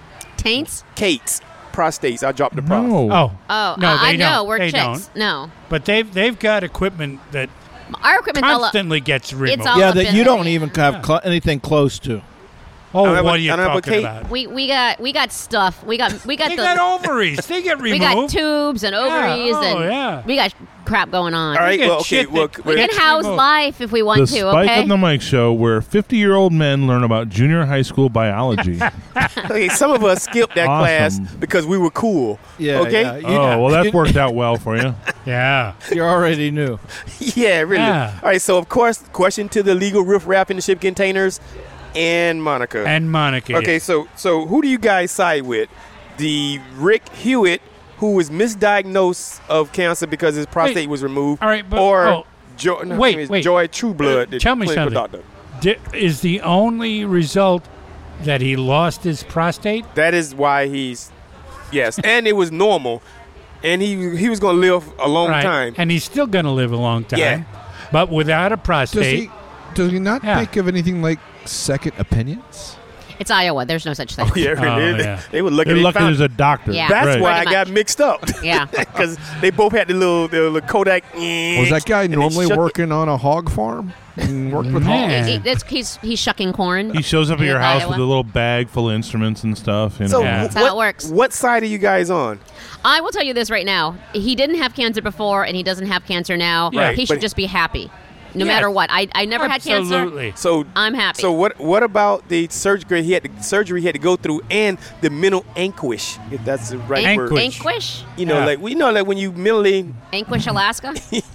Taints?
prostates? I dropped the props.
No.
Oh.
Oh,
No,
I
they
know.
don't.
We're
They
chicks. No.
But they've got equipment that
Our equipment's all up.
constantly gets removed.
It's all
Yeah,
up
that
in
you
there.
don't even have anything close to.
Oh,
I don't have
what
a-
are you
I don't have a
talking
cake.
about?
We got stuff. We got
They
the
got ovaries. They get
we
removed.
got tubes and ovaries
oh,
and
yeah.
we got crap going on.
All right,
get
well, okay,
shit
well,
that-
We
Yeah.
can house
removed.
life if we want
The
to.
Spike
Okay.
of the Mike Show, where 50-year-old men learn about junior high school biology.
okay, some of us skipped that class
Awesome.
because we were cool.
Yeah.
Okay.
yeah. You,
Oh, well, that's worked out well for you.
Yeah.
you already knew.
Yeah, really.
Yeah.
All right, so of course, question to the legal riff raff in the ship containers and Monica.
And Monica.
Okay, so who do you guys side with? The Rick Hewitt, who was misdiagnosed of cancer because his prostate
Wait.
was removed,
All right, but-
or
oh. Wait.
Joy Trueblood, the
Tell me
clinical
something.
doctor.
Is the only result that he lost his prostate?
That is why he's yes, and it was normal, and he was going to live a long
Right.
time.
And he's still going to live a long time.
Yeah.
But without a prostate.
Does he not
Yeah.
think of anything like second opinions?
It's Iowa. There's no such thing.
Oh, yeah, really.
yeah.
They were looking
You're
at
lucky there's a doctor.
Yeah.
That's
Right.
why I
Pretty
got
much.
mixed up.
Yeah.
Because they both had the little Kodak.
Was that guy
and they
normally
shook it.
working on a hog farm and worked with hogs?
Man.
He's shucking corn.
He shows up at your
in
house
Iowa.
with a little bag full of instruments and stuff. You know?
So
Yeah.
That's how it works.
What side are you guys on?
I will tell you this right now. He didn't have cancer before, and he doesn't have cancer now.
Right,
He should
but-
just be happy, no
Yes.
matter what. I never had cancer.
Absolutely.
So
I'm happy.
So what about the surgery he had to go through and the mental anguish, if that's the right
Ank-
word?
Anguish.
Anguish?
You know,
Yeah.
like when you mentally
Anguish, Alaska?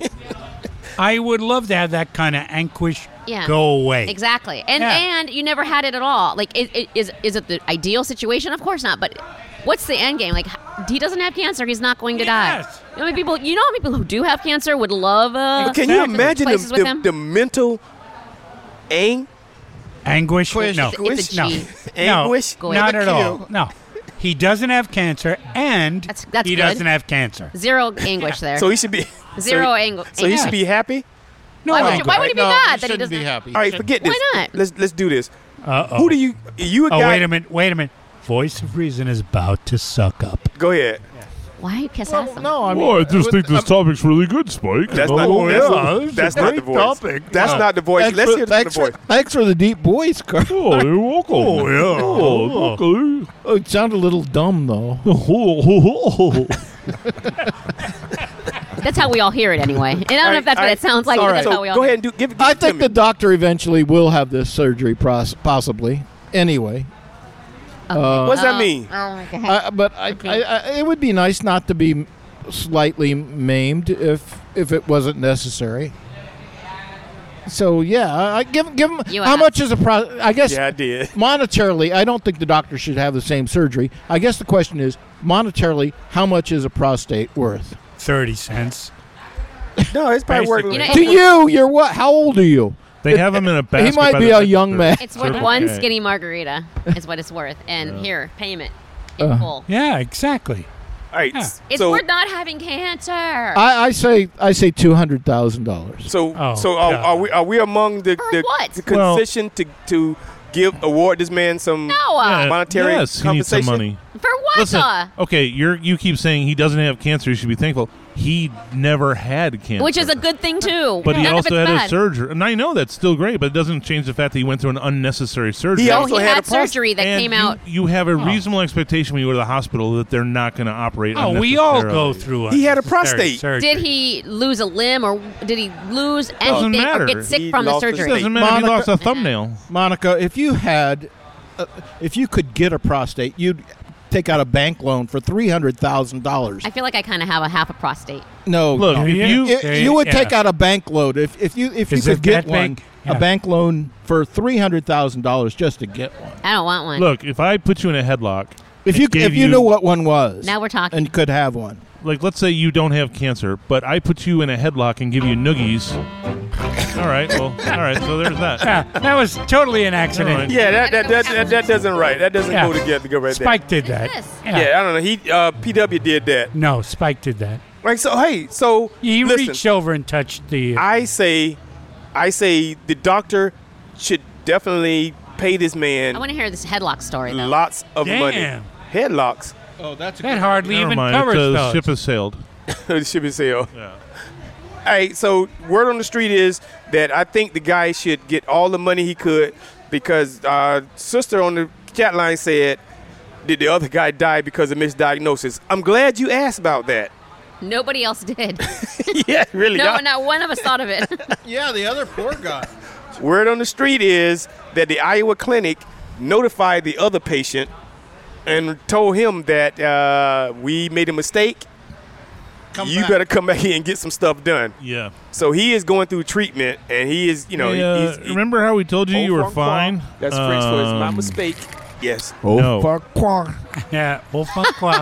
I would love to have that kind of anguish
Yeah.
go away.
Exactly. And
Yeah.
and you never had it at all. Like, is it the ideal situation? Of course not. But what's the end game? Like, he doesn't have cancer. He's not going to die.
Yes.
You know how many people who do have cancer would love
Can you
to
imagine
places with him?
the mental
Anguish? No.
It's a G.
Anguish?
No, not at all. No. He doesn't have cancer, and
That's
he
good.
doesn't have cancer.
Zero anguish there.
So he should be
Zero angle.
So he should be happy.
No,
why would he be mad that he
shouldn't
doesn't?
be happy.
All right, forget this.
Why not?
Let's do this.
Uh-oh.
Who do you a guy?
Wait a minute. Voice of Reason is about to suck up.
Go ahead.
Why you kiss ass?
No, I mean,
Well, I just think this topic's really good, Spike.
That's not the voice.
Topic.
That's not the voice. Let's hear the voice.
Thanks for the deep voice, Carl.
Oh, you're welcome.
Oh, yeah.
Oh, okay.
Oh, it sounded a little dumb, though.
That's how we all hear it anyway. And I don't know if that's what it sounds like, but that's how we all
Go
hear
ahead and give
I
it to
think
me.
the doctor eventually will have this surgery, possibly. Anyway.
What does that mean?
Oh my God.
But it would be nice not to be slightly maimed if it wasn't necessary. So yeah, I give him. How much is a I guess.
Yeah, I did.
Monetarily, I don't think the doctor should have the same surgery. I guess the question is, monetarily, how much is a prostate worth?
30 cents.
No, it's probably worth.
To you, you're what? How old are you?
They have him in a basket.
He might
by
be
the
a young man.
It's worth one skinny margarita. Is what it's worth. And here, payment in full.
Yeah, exactly.
All right.
Yeah.
It's worth not having cancer.
I say $200,000.
So
God.
are we among the
what?
the concession to award this man some monetary
yes,
compensation?
he needs some money.
For what?
Listen, okay, you keep saying he doesn't have cancer. You should be thankful. He never had cancer.
Which is a good thing, too.
But he
None of
also
it's
had
bad.
a surgery. And I know that's still great, but it doesn't change the fact that he went through an unnecessary surgery.
He also
had surgery that
And
came out.
You have a reasonable expectation when you go to the hospital that they're not going to operate
Oh, we all
unnecessarily.
go through it.
He had a prostate.
Did he lose a limb or did he lose
Doesn't
anything
matter.
or get sick
He
from the
lost his
surgery?
It doesn't matter if he lost a thumbnail.
Monica, if you could get a prostate, you'd take out a bank loan for $300,000.
I feel like I kind of have a half a prostate.
No,
Look,
no.
if
you would take out a bank loan if you
Is
could
it
get
that
one,
big?
a bank loan for $300,000 just to get one.
I don't want one.
If I put you in a headlock,
If you knew what one was,
Now we're talking.
and could have one.
like let's say you don't have cancer, but I put you in a headlock and give you noogies. All right, so there's that.
Yeah, that was totally an accident.
All right.
Yeah, that doesn't right. That doesn't
Yeah.
go together. Go right
Spike did that.
This.
there. Yeah, I don't know. He PW did that.
No, Spike did that.
Right. So
He
listen,
reached over and touched the.
I say the doctor should definitely pay this man
I want to hear this headlock story, though.
lots of money.
Damn.
Headlocks.
Oh, that's
That hardly
Never
even
mind.
covers
The
those.
ship has sailed.
The ship is sale.
Yeah.
All right, so word on the street is that I think the guy should get all the money he could because sister on the chat line said, did the other guy die because of misdiagnosis? I'm glad you asked about that.
Nobody else did.
Yeah, really.
No, not one of us thought of it.
Yeah, the other poor guy.
Word on the street is that the Iowa clinic notified the other patient and told him that we made a mistake. You better come back here and get some stuff done.
Yeah.
So he is going through treatment, and he is,
Hey,
he's
remember how we told you you were fine?
That's French for it's my mistake. Yes.
No.
Yeah. Oh, fuck, quoi.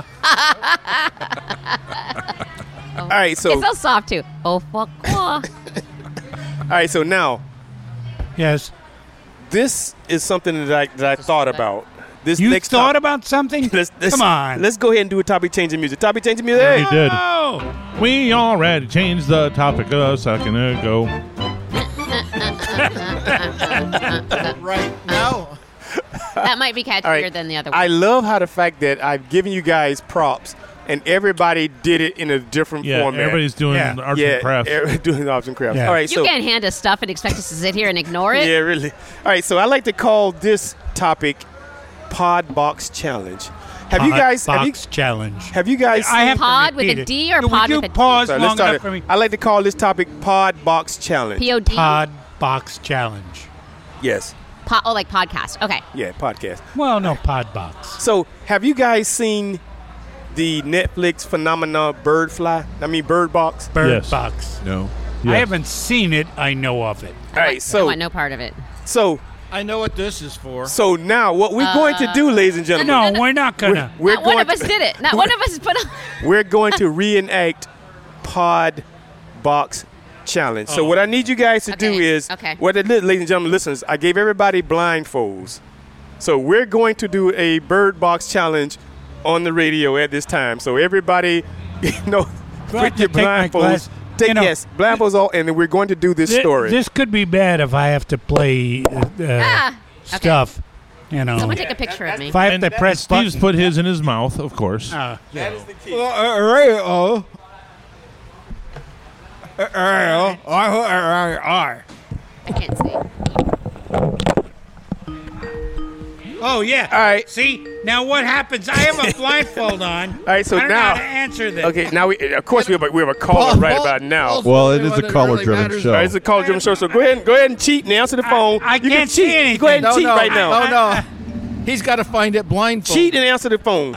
All right, so
It's so soft, too. Oh, fuck.
all right, so now
Yes.
this is something that I thought about. This
You
next
thought
topic-
about something? Come on.
Let's go ahead and do a topic changing music. Topic changing music.
We
Hey.
did.
Oh.
We already changed the topic a second ago.
Right now.
That might be catchier
All right.
than the other one.
I love how the fact that I've given you guys props and everybody did it in a different
Yeah,
format.
everybody's doing
Yeah.
arts and crafts.
doing arts and crafts.
Yeah.
All right,
You
so
can't hand us stuff and expect us to sit here and ignore it.
yeah, really. All right, so I like to call this topic Pod Box Challenge. Have you guys
Box challenge.
have you guys
I have to
Pod with
repeat
a
it.
D or
Would
pod
you
with a T?
pause
Sorry,
long
let's start
enough for me?
it. I like to call this topic Pod Box Challenge.
P-O-D?
Pod box challenge.
Yes.
Like podcast. Okay.
Yeah, podcast.
Well, no, pod box.
So, have you guys seen the Netflix phenomenon Bird Box?
Bird
Yes.
box.
No.
I
Yes.
haven't seen it. I know of it.
All right,
I
so
want no part of it.
I know what this is for.
so now what we're going to do, ladies and gentlemen,
No, we're not gonna.
we're
Not one
going
of us did it. Not one of us put on.
we're going to reenact Pod Box challenge. So what I need you guys to do is, ladies and gentlemen, listeners, I gave everybody blindfolds. So we're going to do a bird box challenge on the radio at this time. So everybody, put your blindfolds. Blindfolds off, and then we're going to do this story.
This could be bad if I have to play stuff.
Someone take a picture of me.
If I have to press
Steve's put his in his mouth, of course.
That is the key.
I can't see.
Oh, yeah.
All right.
See, now what happens? I have a blindfold on.
All right, so
I don't
now
know how to answer this.
Okay, now we have a caller right about now.
Well, it is a caller-driven show.
All right, it's a caller-driven show. So go ahead and cheat and answer the phone.
I can't see anything.
Go ahead and cheat right now.
No. He's got to find it blindfold.
Cheat and answer the phone.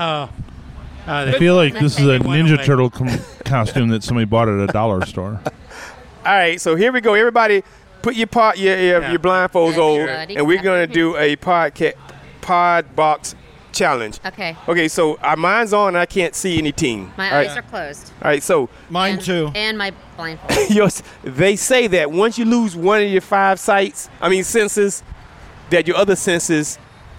I feel like this is a Ninja Turtle costume that somebody bought at a dollar store.
All right, so here we go. Everybody, put your blindfolds on, and we're going to do a pod box challenge. Okay, so mine's on, and I can't see anything.
My eyes are closed.
All right, so
mine too.
And my blindfold.
They say that once you lose one of your senses, that your other senses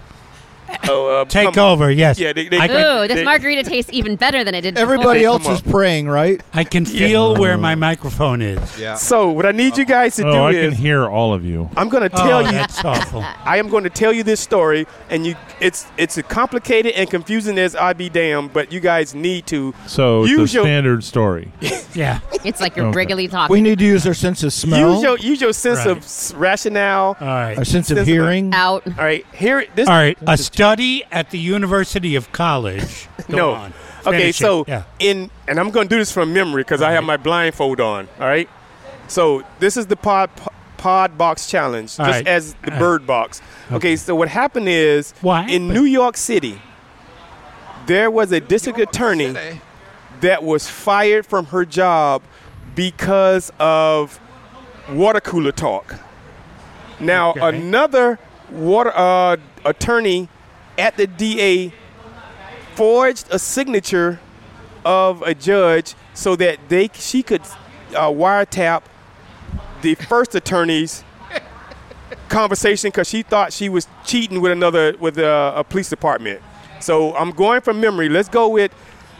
take over. Yes.
Yeah.
This margarita tastes even better than it did.
Everybody else is praying, right?
I can feel where my microphone is.
Yeah.
So what I need you guys to do
I
is
can hear all of you.
I'm going to tell you.
That's awful.
I am going to tell you this story, and it's as complicated and confusing as I be damned. But you guys need to
use your standard story.
Yeah.
It's like you're regularly talking.
We need to use our sense of smell.
Use your sense of rationale.
All right.
Our sense of hearing.
Out.
All right. All
right. A study at the University of College. Go on.
Okay. So
and
I'm going to do this from memory because I have my blindfold on. All right. So this is the pod box challenge, as the bird box. Okay. So what happened is in New York City, there was a district attorney that was fired from her job because of water cooler talk. Now, another attorney at the DA forged a signature of a judge so that she could wiretap the first attorney's conversation because she thought she was cheating with a police department. So I'm going from memory. Let's go with.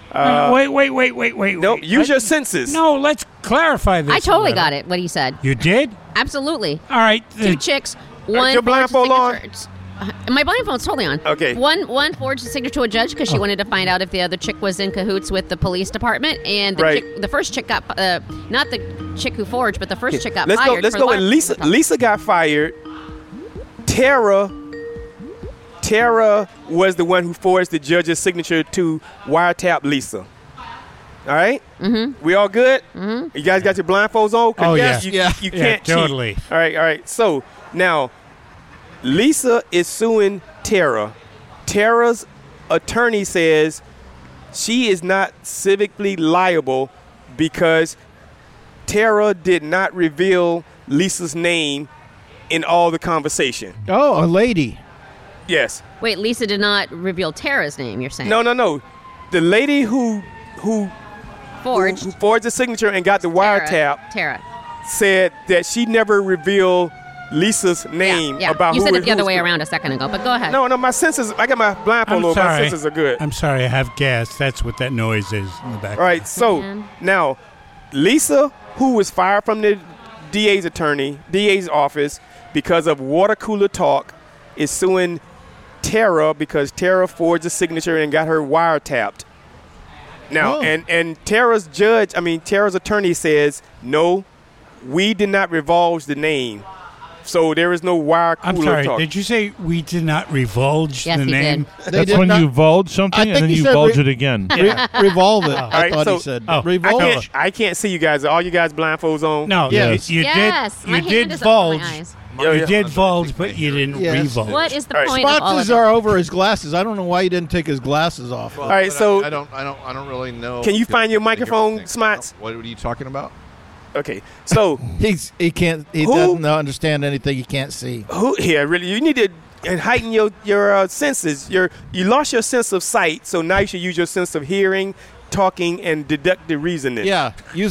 Wait.
No, use your senses.
No, let's clarify this.
I totally got it. What he said.
You did?
Absolutely.
All right.
Two chicks. One.
Your blindfold on.
My blindfold's totally on.
Okay.
One forged a signature to a judge because she wanted to find out if the other chick was in cahoots with the police department, and the first chick got not the chick who forged, but the first chick got fired.
Let's go with Lisa. Lisa got fired. Tara was the one who forged the judge's signature to wiretap Lisa. All right?
Mm-hmm.
We all good? Mm-hmm. You guys got your blindfolds on?
Oh,
You can't
totally.
cheat. All right. So now Lisa is suing Tara. Tara's attorney says she is not civically liable because Tara did not reveal Lisa's name in all the conversation.
Oh, a lady.
Yes.
Wait, Lisa did not reveal Tara's name, you're saying?
No. The lady who
forged
the signature and got the wiretap
Tara
said that she never revealed Lisa's name about
you
who
said
it
it the other way around a second ago, but go ahead.
No, my senses, I got my blindfold on. My senses are good.
I'm sorry, I have gas. That's what that noise is in the back.
All right, so now Lisa, who was fired from the DA's office because of water cooler talk, is suing Tara because Tara forged a signature and got her wiretapped. Now, and Tara's attorney says, no, we did not divulge the name. So there is no wire cooler
I'm sorry,
talk.
did you say we did not divulge the name?
That's when you divulge something and then you divulge it again.
Revolve it.
I
thought he said. Revolve it.
I can't see you guys. All you guys blindfolds on?
No,
yes.
You did divulge. You did divulge, but you didn't revulge.
What is the point
Spots
of all of
are over his glasses. I don't know why he didn't take his glasses off.
Well,
all right, so
I don't really know.
Can you find your microphone, Smots?
What are you talking about?
Okay, so
he doesn't understand anything he can't see.
Really, you need to heighten your senses. You lost your sense of sight, so now you should use your sense of hearing, talking, and deductive reasoning.
Yeah, use that.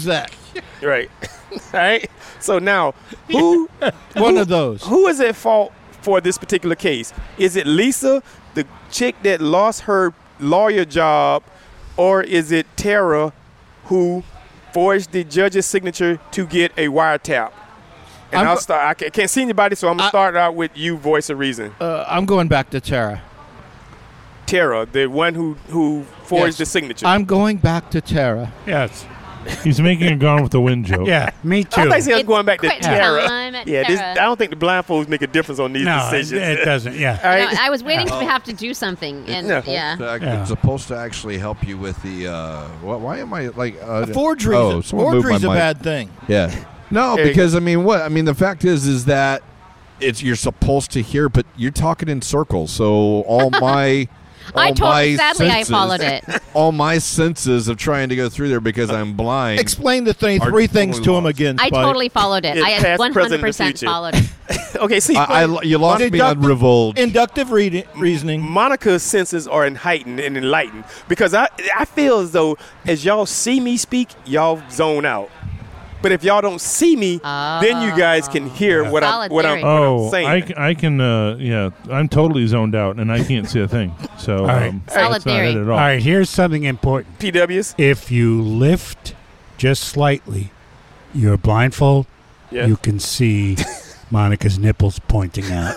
Right. All right. So now, who
of those?
Who is at fault for this particular case? Is it Lisa, the chick that lost her lawyer job, or is it Tara, who forged the judge's signature to get a wiretap? And I'll start. I can't see anybody, so I'm gonna start out with you. Voice of reason.
I'm going back to Tara.
Tara, the one who forged the signature.
I'm going back to Tara.
Yes.
He's making a Gone with the Wind joke.
Yeah, me too.
I thought he was going back to
quit
Tara.
time at
Yeah,
Tara.
I don't think the blindfolds make a difference on these decisions.
it doesn't. Yeah.
All right.
No, I was waiting to have to do something, and
It's supposed to actually help you with the. Why am I like
forgery? Forgery's a bad thing.
Yeah. No, because the fact is that you're supposed to hear, but you're talking in circles. So sadly,
I followed it.
All my senses of trying to go through there because I'm blind.
Explain the three things to him again,
I
Spike.
totally followed it. I
past, present, and
100%
future.
followed it.
Okay, see,
you lost me on revolt.
Inductive reasoning.
Monica's senses are heightened and enlightened because I feel as though as y'all see me speak, y'all zone out. But if y'all don't see me, then you guys can hear what I'm saying.
I can. I'm totally zoned out, and I can't see a thing. So,
All right.
Solid
that's not
theory.
it at all.
All right, here's something important.
PWs?
If you lift just slightly your blindfold, you can see Monica's nipples pointing out.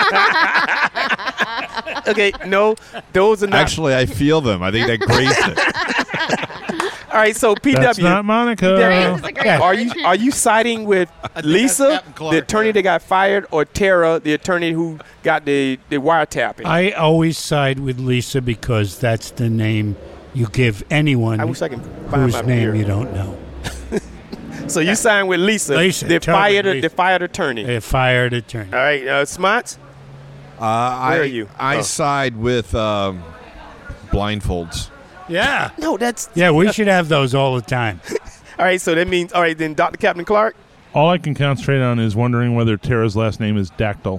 Okay, no, those are not.
Actually, I feel them. I think they grazed it.
All right, so PW.
That's not Monica.
PW, are you siding with Lisa, the attorney that got fired, or Tara, the attorney who got the wiretapping?
I always side with Lisa because that's the name you give anyone
I wish I can find
whose
my
name
beer.
you don't know.
So you signed with Lisa,
Lisa, totally.
the fired attorney.
A fired attorney.
All right, Smots? Where are you?
I side with blindfolds.
Yeah.
No, that's...
Yeah, we should have those all the time.
All right, so that means... All right, then Dr. Captain Clark?
All I can concentrate on is wondering whether Tara's last name is Dactyl.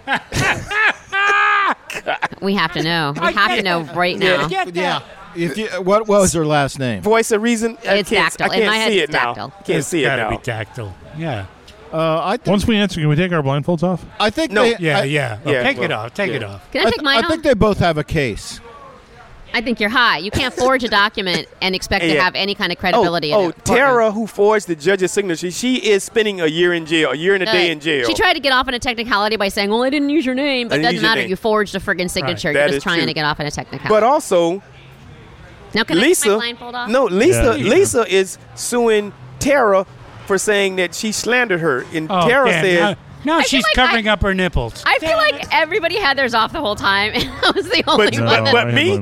We have to know. We have to know right now.
Yeah. What was her last name?
Voice of reason?
It's Dactyl.
I
In my
can't
head,
see
it's
it now.
Dactyl.
Can't see it
Gotta
now.
be Dactyl. Yeah.
Once we answer, can we take our blindfolds off?
I think
No.
they.
Take it off. Take it off.
Can I take mine
I think
off?
they both have a case.
I think you're high. You can't forge a document and expect to have any kind of credibility. in it.
Tara, who forged the judge's signature, she is spending a year in jail, a year and a day in jail.
She tried to get off on a technicality by saying, well, I didn't use your name, but it doesn't matter. You forged a friggin' signature.
That
You're
is
just trying
true.
to get off on a technicality.
But also,
now, can
Lisa,
I take my blindfold off?
No, Lisa.
Yeah.
Lisa is suing Tara for saying that she slandered her, and Tara says,
No,
I
she's
feel like
covering up her nipples.
I feel like everybody had theirs off the whole time, and I was the only
But-
one.
but me?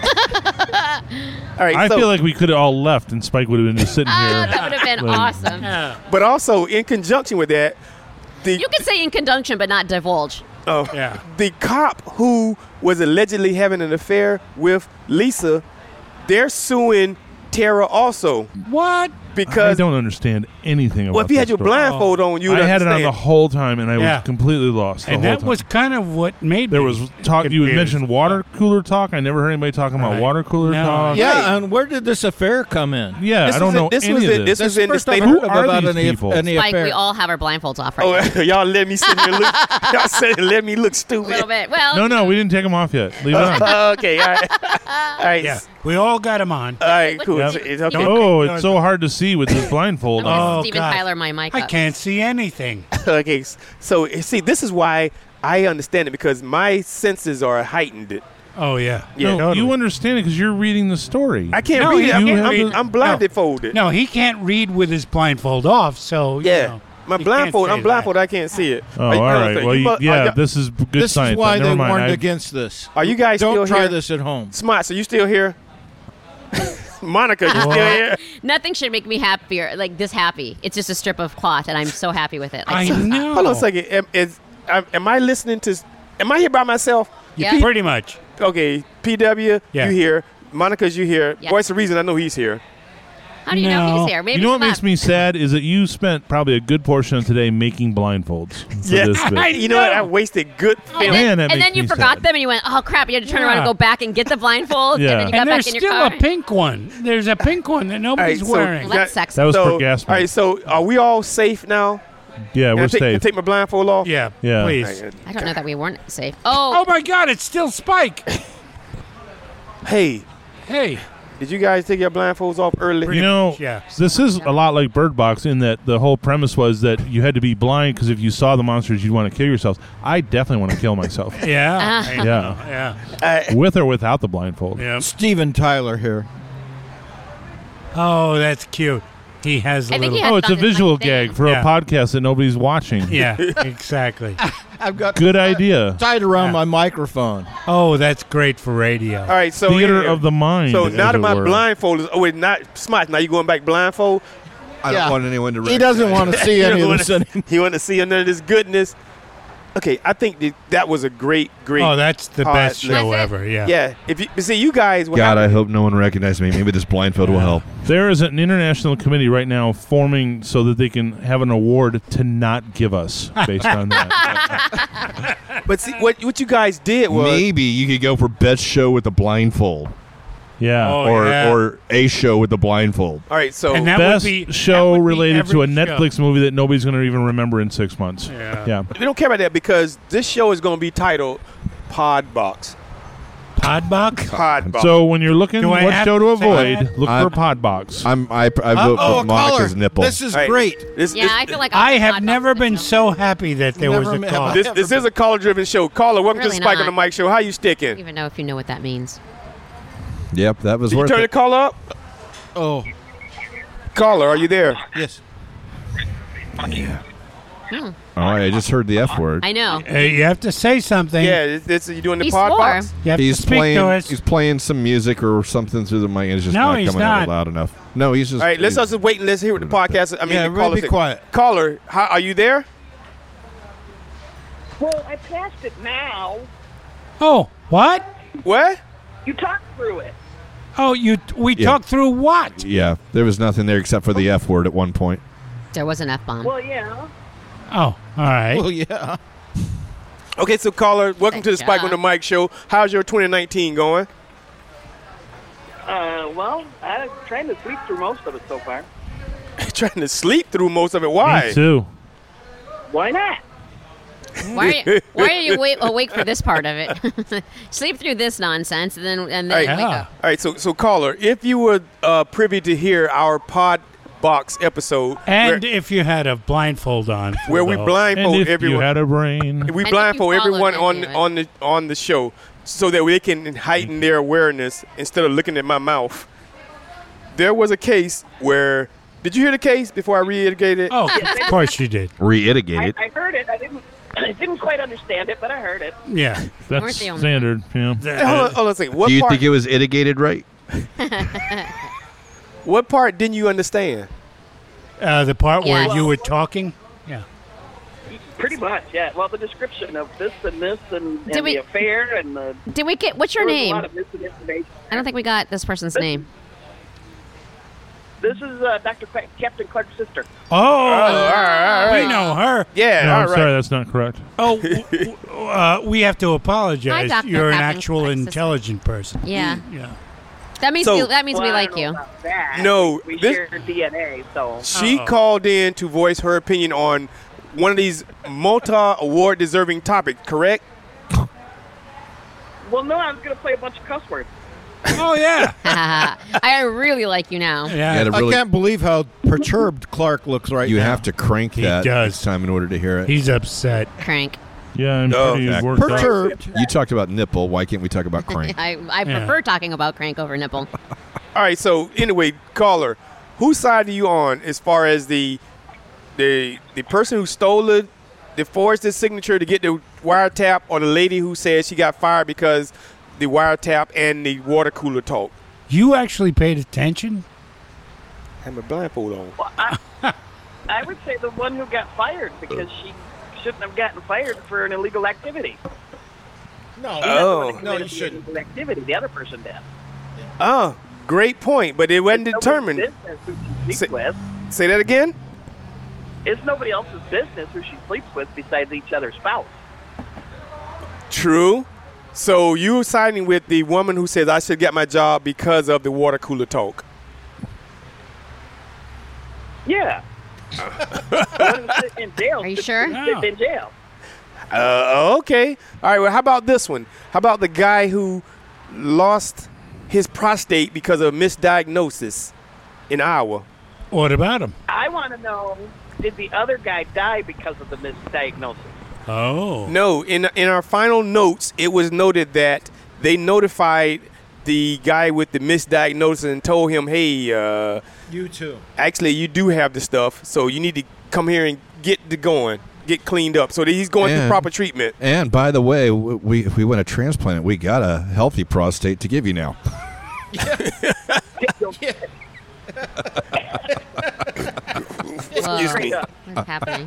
"All right."
I
so,
feel like we could have all left, and Spike would have been just sitting here.
That would have been
like-
awesome.
but also in conjunction with that,
You could say in conjunction, but not divulge.
the cop who was allegedly having an affair with Lisa, they're suing Tara also.
What?
Because
I don't understand anything about
well, if you had
this
your
story.
blindfold on, you would
I had it on
understand.
the whole time, and I
Yeah.
was completely lost. The
And
whole
that
time.
was kind of what made
There
me
was talk. You had
confused.
mentioned water cooler talk. I never heard anybody talking about
Right.
water cooler
No.
talk.
Yeah, and where did this affair come in?
Yeah,
This
I don't
was
know
in- this
any
was
of
in-
this.
this was in the
First
state
I've
of-
heard
Who are
about
these
any
people?
any
Spike,
affair.
we all have our blindfolds off right now.
Y'all let me sit here look. Y'all said let me look
A
stupid.
little bit. Well,
No, we didn't take them off yet. Leave it on.
Okay, all right. All right.
Yeah, we all got them on.
All right, cool.
Yep.
It's okay.
Oh, it's so hard to see with this blindfold.
I'm gonna
Oh,
Steven
God.
Tyler my mic
I
up.
can't see anything.
Okay, so see, this is why I understand it because my senses are heightened.
Oh, yeah.
Yeah,
No,
totally.
you understand it because you're reading the story.
I can't
No,
read it.
you
I'm,
have
I'm,
to-
I'm blindfolded.
No, he can't read with his blindfold off, so, you
Yeah,
know,
my
he
blindfold.
can't
I'm
say
blindfolded. I can't see it.
Oh,
Are you-
all
hold on a
right.
second.
Well,
You must-
yeah,
are,
this is good
This
science.
is why
Never
they
mind.
warned
I-
against this.
are you guys
Don't
still
try
here?
this at home.
Smart. So you still here? Monica, you still here?
Nothing should make me happier, like this happy. It's just a strip of cloth, and I'm so happy with it.
I
Like,
know.
Hold on a second. Am I listening to? Am I here by myself?
Yeah.
Pretty much.
Okay, PW,
Yeah.
you here? Monica's you here?
Yeah.
Voice of reason, I know he's here.
How do you know he's here? Maybe
you know what makes me sad is that you spent probably a good portion of today making blindfolds. For this bit.
You know what? I wasted good film.
And then you forgot them and you went, oh, crap, you had to turn around and go back and get the blindfold.
Yeah.
And then you got back in your car.
There's still a pink one. There's a pink one that nobody's wearing.
Well, that's sexy.
That was
So,
for gas.
all right, so are we all safe now?
Yeah, we're
Can I
safe.
take my blindfold off?
Yeah,
Yeah.
please.
I don't know that we weren't safe.
Oh, my God, it's still Spike.
Hey,
Hey.
did you guys take your blindfolds off early?
You know, this is a lot like Bird Box in that the whole premise was that you had to be blind because if you saw the monsters, you'd want to kill yourself. I definitely want to kill myself.
Yeah. I know,
Yeah. With or without the blindfold.
Yeah.
Steven Tyler here.
Oh, that's cute. He has a little.
Oh, it's a visual gag for
Yeah.
a podcast that nobody's watching.
Yeah, exactly.
I've got
Good idea.
tied around my microphone.
Oh, that's great for radio.
All right, so
Theater of the mind.
So
as
now that
it
my
were.
blindfold is not smart. Now you going back blindfold?
I don't want anyone to.
He doesn't want to see any of this.
He want to see none of this goodness. Okay, I think that was a great.
Oh, that's the
pod
best show
list.
ever. Yeah.
Yeah. If you see you guys, what
God, I
happened-
hope no one recognizes me. Maybe this blindfold will help.
There is an international committee right now forming so that they can have an award to not give us based on that.
But see, what you guys did was
Maybe you could go for best show with the blindfold.
Yeah.
or a show with the blindfold.
All right, so
Best show related to a
every show.
Netflix movie that nobody's going to even remember in 6 months. Yeah.
we don't care about that because this show is going to be titled Podbox.
Podbox?
Podbox.
So when you're looking
Do I
what
have
show to
to say
avoid,
that?
look for Podbox.
I vote for Monica's nipple.
This is
All right.
great.
Yeah, I feel like
I have never been so happy that there was a
Never
call.
This is a caller-driven show. Caller, welcome
Really
to Spike
not.
on the Mic Show. How you
I don't
sticking?
even know if you know what that means.
Yep, that was
Did you
worth
turn the
it.
caller up?
Oh,
Caller, are you there?
yes.
All right, I just heard the F word.
I know.
You have to say something.
Yeah, you doing the
He
Podbox?
swore.
You have
He's
to speak
playing.
to us.
He's playing some music or something through the mic, and it's just
No,
not
he's
coming out
not.
loud enough. No, he's just.
All right, let's just wait and let's hear what the podcast. I mean,
Yeah,
the
everybody
caller
be
said.
quiet.
Caller, are you there?
Well, I passed it now.
Oh, what?
What?
You talked through it.
Oh, we
Yeah.
talked through what?
Yeah, there was nothing there except for the F word at one point.
There was an F-bomb.
Well, yeah.
Oh, all right.
Well, yeah.
Okay, so caller, welcome to the
Good
Spike
job.
on the Mic Show. How's your 2019 going?
Well, I'm trying to sleep through most of it so far.
Trying to sleep through most of it. Why?
Me too.
Why not?
Why are you awake for this part of it? Sleep through this nonsense and then wake up.
All right, so caller, if you were privy to hear our Podbox episode,
And if you had a blindfold on. for
where we
the whole-
blindfold
And if
everyone,
you had a brain.
we
if
blindfold
you followed
everyone
into
on the show so that they can heighten their awareness instead of looking at my mouth. There was a case where. Did you hear the case before I reiterated?
Oh, of course you did.
Re-itigated.
I heard it. I didn't quite understand it, but I heard it.
Yeah.
weren't
That's
the only
standard. Yeah.
Hold on a second. What
Do you
part?
think it was itigated right?
What part didn't you understand?
The part
Yeah.
where you were talking? Yeah.
Pretty much, yeah. Well, the description of this and
Did we-
the affair and the.
Did we get? What's your
there was
name?
A lot of misinformation.
I don't think we got this person's name.
This is Dr. Captain Clark's sister.
Oh,
all right.
we know her.
Yeah,
No,
all
I'm
right.
sorry, that's not correct.
Oh, we have to
Hi,
apologize.
Dr.
You're an
Captain
actual
Clark's sister.
intelligent person.
Yeah.
Yeah.
That means
So-
we
Well, I
like
don't
you.
know about that.
No,
we
this-
share DNA, so.
She called in to voice her opinion on one of these multi-award deserving topics, correct?
Well, no, I was going to play a bunch of cuss words.
Oh, yeah.
I really like you now.
Yeah.
I can't believe how perturbed Clark looks right
You
now.
have to crank
He
that
does.
each time in order to hear it.
He's upset.
Crank.
Yeah, I'm
Oh,
pretty
okay.
worked out.
perturbed.
You talked about nipple. Why can't we talk about crank?
I
Yeah.
prefer talking about crank over nipple.
All right, so anyway, caller, whose side are you on as far as the person who stole it, forged his signature to get the wiretap, or the lady who said she got fired because the wiretap and the water cooler talk?
You actually paid attention?
I have my blindfold on.
Well, I would say the one who got fired because she shouldn't have gotten fired for an illegal activity.
No,
Oh.
No, you shouldn't. Illegal activity. The other person did.
Oh, Great point, but it wasn't
It's
determined.
nobody's business who she sleeps with.
Say that again?
It's nobody else's business who she sleeps with besides each other's spouse.
True. So you siding with the woman who says I should get my job because of the water cooler talk?
Yeah. In jail.
Are you sure?
Sit in jail.
Okay. All right. Well, how about this one? How about the guy who lost his prostate because of misdiagnosis in Iowa?
What about him?
I want to know, did the other guy die because of the misdiagnosis?
Oh.
No. In our final notes, it was noted that they notified the guy with the misdiagnosis and told him, hey,
you too.
Actually, you do have the stuff, so you need to come here and get cleaned up. So that he's going through proper treatment.
And by the way, if we want to transplant it, we got a healthy prostate to give you now.
Excuse me.
What's happening?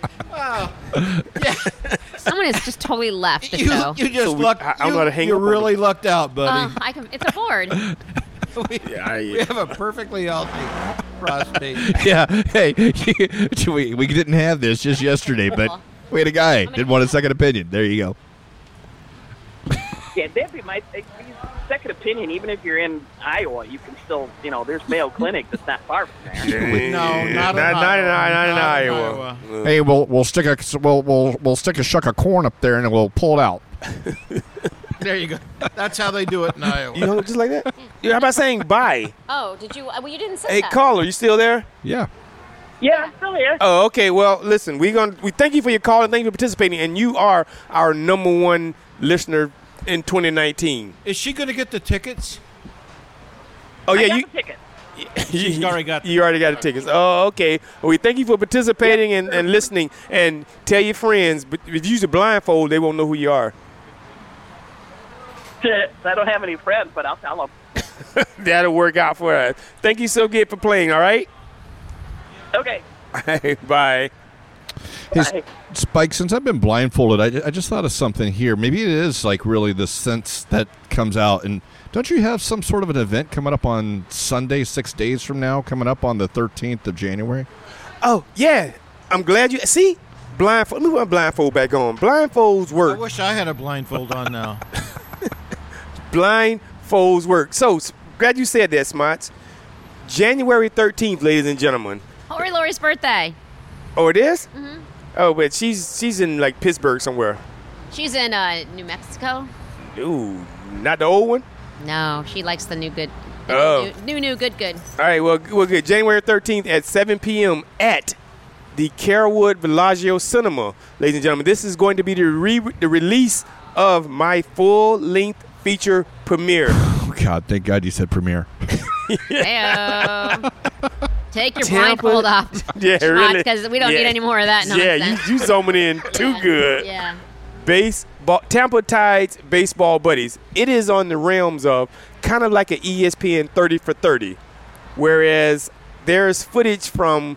Someone has just totally left the show.
You just lucked.
I don't know how to hang
You
up on
really lucked out, buddy.
It's a board.
We have a perfectly healthy prostate.
Yeah. Hey, we didn't have this just yesterday, but we had a guy didn't want a second opinion. There you go.
Yeah, that'd be my second opinion. Even if you're in Iowa, you can still, there's Mayo Clinic that's not far from there.
No, not in
Iowa.
Hey, we'll stick a shuck of corn up there and we'll pull it out.
There you go. That's how they do it in Iowa.
You know, just like that. How about saying bye?
Oh, did you? Well, you didn't say
Hey,
that.
caller, you still there?
Yeah.
Yeah, I'm still here.
Oh, okay. Well, listen, we thank you for your call and thank you for participating, and you are our number one listener in 2019.
Is she going to get the tickets?
Oh yeah,
I got
you.
the ticket.
She's already got.
You already got the tickets. Oh, okay. Well, we thank you for participating and listening, and tell your friends. But if you use a blindfold, they won't know who you are.
I don't have any friends, but I'll tell them.
That'll work out for us. Thank you so much for playing. All right.
Okay.
Bye.
Hey, Spike, since I've been blindfolded, I just thought of something here. Maybe it is like really the sense that comes out. And don't you have some sort of an event coming up on Sunday, 6 days from now, coming up on the 13th of January?
Oh, yeah. I'm glad you see. Blindfold. Let me put my blindfold back on. Blindfolds work.
I wish I had a blindfold on now.
Blindfolds work. So, glad you said that, Smots. January 13th, ladies and gentlemen.
Lori's birthday.
Oh, it is?
Mm-hmm.
Oh, but she's in, like, Pittsburgh somewhere.
She's in New Mexico.
Ooh, not the old one?
No, she likes the new good. New good.
All right, well, good. January 13th at 7 p.m. at the Carrollwood Bellagio Cinema, ladies and gentlemen. This is going to be the release of my full-length feature premiere.
Oh, God, thank God you said premiere.
Hey-o. Take your blindfold off.
Yeah, really.
Because we don't need any more of that nonsense.
Yeah, you zooming in too good.
Yeah.
Baseball, Tampa Tides baseball buddies. It is on the realms of kind of like an ESPN 30 for 30, whereas there's footage from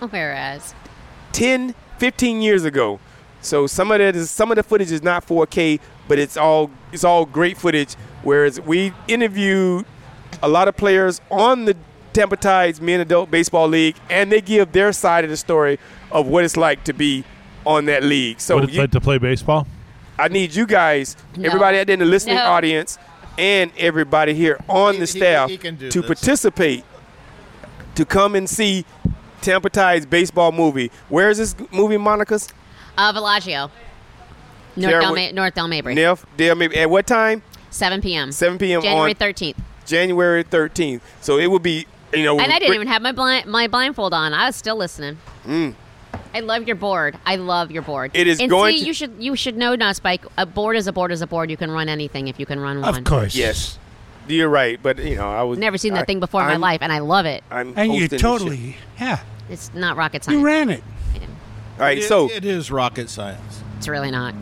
10, 15 years ago. So some of the footage is not 4K, but it's all great footage. Whereas we interviewed a lot of players on the Tampa Tides Men Adult Baseball League, and they give their side of the story of what it's like to be on that league. So
what it's like to play baseball?
I need you guys, everybody out there in the listening audience, and everybody here on the staff to participate, to come and see Tampa Tides baseball movie. Where is this movie, Monica's?
Bellagio. North Del Mabry.
North Del Mabry. At what time?
7 p.m.
7 p.m.
January 13th.
January 13th. So it would be,
And I didn't even have my blindfold on. I was still listening. I love your board.
It is
you should know now, Spike. A board is a board is a board. You can run anything if you can run one.
Of course.
Yes. You're right, but I was
never seen that thing before in my life, and I love it.
And you totally,
It's not rocket science.
You ran it.
All right,
it is rocket science.
It's really not.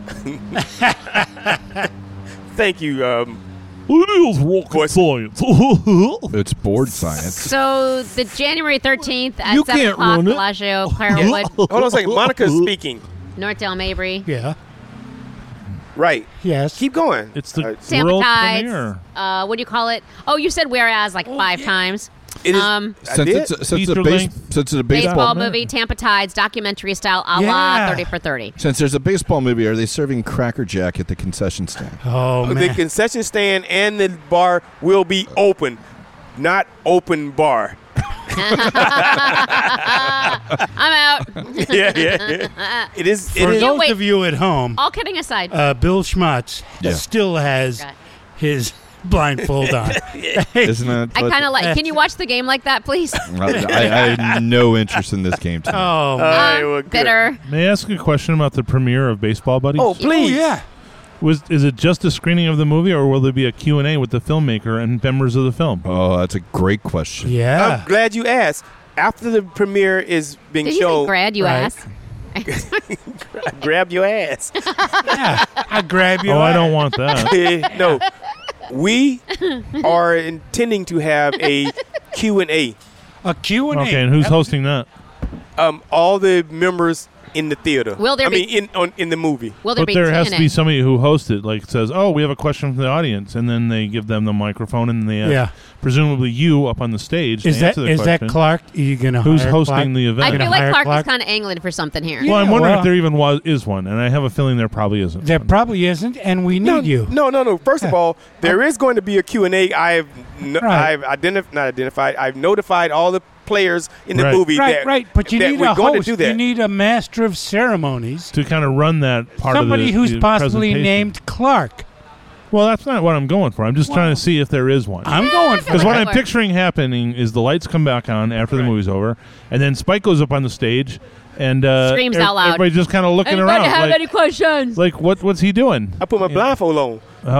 Thank you.
It is rocket science.
It's board science.
So the January 13th at
You
7
can't
o'clock,
run it.
Bellagio, Clairwood.
Hold on a second. Monica's speaking.
North Del Mabry.
Yeah.
Right.
Yes.
Keep going.
It's the
Tampa
world
Tides.
premiere.
What do you call it? Oh, you said whereas like 5 times.
It is.
Since it's a
baseball movie, Tampa Tides, documentary style, a la 30 for 30.
Since there's a baseball movie, are they serving Cracker Jack at the concession stand?
Oh, man.
The concession stand and the bar will be open, not open bar.
I'm out.
Yeah. It is.
For those of you at home,
all kidding aside,
Bill Schmutz still has his blindfold on.
Isn't that?
I kind of like. Can you watch the game like that, please?
I had no interest in this game tonight.
Bitter.
May I ask a question about the premiere of Baseball Buddies?
Oh, please.
Oh, yeah.
Is it just a screening of the movie, or will there be a Q&A with the filmmaker and members of the film?
Oh, that's a great question.
Yeah.
I'm glad you asked. After the premiere is being
Did
shown,
you say glad you asked?
grab your ass.
Yeah, I grab your
Oh,
ass.
I don't want that.
No, we are intending to have a Q&A.
A Q&A.
Okay, and who's hosting that?
All the members in the theater.
Will there be
in the movie?
Will there
But
be
there has to be
TNA?
somebody who hosts it, like says, "Oh, we have a question from the audience," and then they give them the microphone, and they presumably you up on the stage.
Is
to
that
answer the
is that
question.
Clark? Are you gonna
Who's
hire
hosting
Clark?
the event?
I feel
Gonna
like
hire
Clark
Clark?
is kind of angling for something here.
Well, I'm wondering
well-
if there even is one, and I have a feeling there probably isn't.
There probably isn't, and we need you.
No. First of all, there is going to be a Q&A. I've
Right.
I've notified all the players in the
Right.
movie
Right. But you
that
need
we're
a
going
host.
to do that.
You need a master of ceremonies.
To kind of run that part
Somebody
of the
who's
the
possibly
presentation.
named Clark.
Well, that's not what I'm going for. I'm just trying to see if there is one.
I'm going for
Because what I'm
Clark.
picturing happening is the lights come back on after the movie's over, and then Spike goes up on the stage and
Screams out loud.
Everybody's just kind of looking
Anybody
around.
have
like,
any questions?
like, what's he doing?
I put my blindfold on.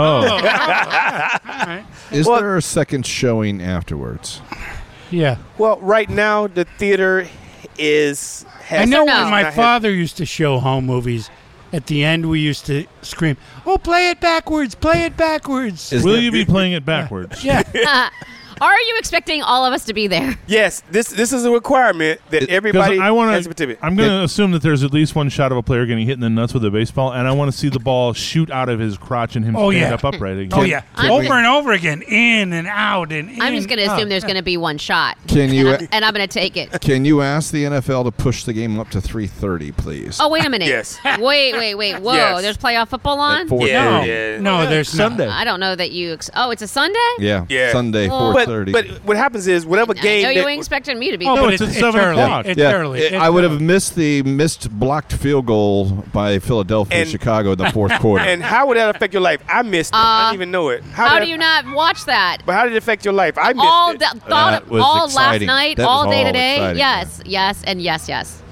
Oh,
Is there a second showing afterwards?
Yeah.
Well, right now the theater has.
I know
no.
when my
not
father used to show home movies, at the end we used to scream, "Oh, play it backwards! Play it backwards!"
will you be playing it backwards?
Yeah.
Are you expecting all of us to be there?
Yes, this is a requirement that everybody
I want
has
to.
to participate.
I'm going to assume that there's at least one shot of a player getting hit in the nuts with a baseball, and I want to see the ball shoot out of his crotch and him stand up upright again.
Oh yeah. Over and over again, in and out and in.
I'm just going to assume there's going to be one shot.
Can you?
And I'm going to take it.
Can you ask the NFL to push the game up to 3:30, please?
Oh, wait a minute.
Yes.
Wait. Whoa.
Yes.
There's playoff football on?
At 4:30.
No, there's
Sunday.
I don't know that you. It's a Sunday?
Yeah.
Yeah.
Sunday,
Well,
4:30.
But what happens is whatever
I
game
know you
that-
ain't expecting me to be
Oh,
there.
but it's at 7
early.
o'clock.
It's
yeah,
early. It's
I would have
early.
missed the blocked field goal by Philadelphia,
And-
Chicago in the fourth quarter.
and how would that affect your life? I missed it. I didn't even know it.
How
did
do you not watch that?
But how did it affect your life? I missed
All
it.
That was
all last
exciting.
night,
That
all
was
day
all
today.
exciting,
Yes, and yes.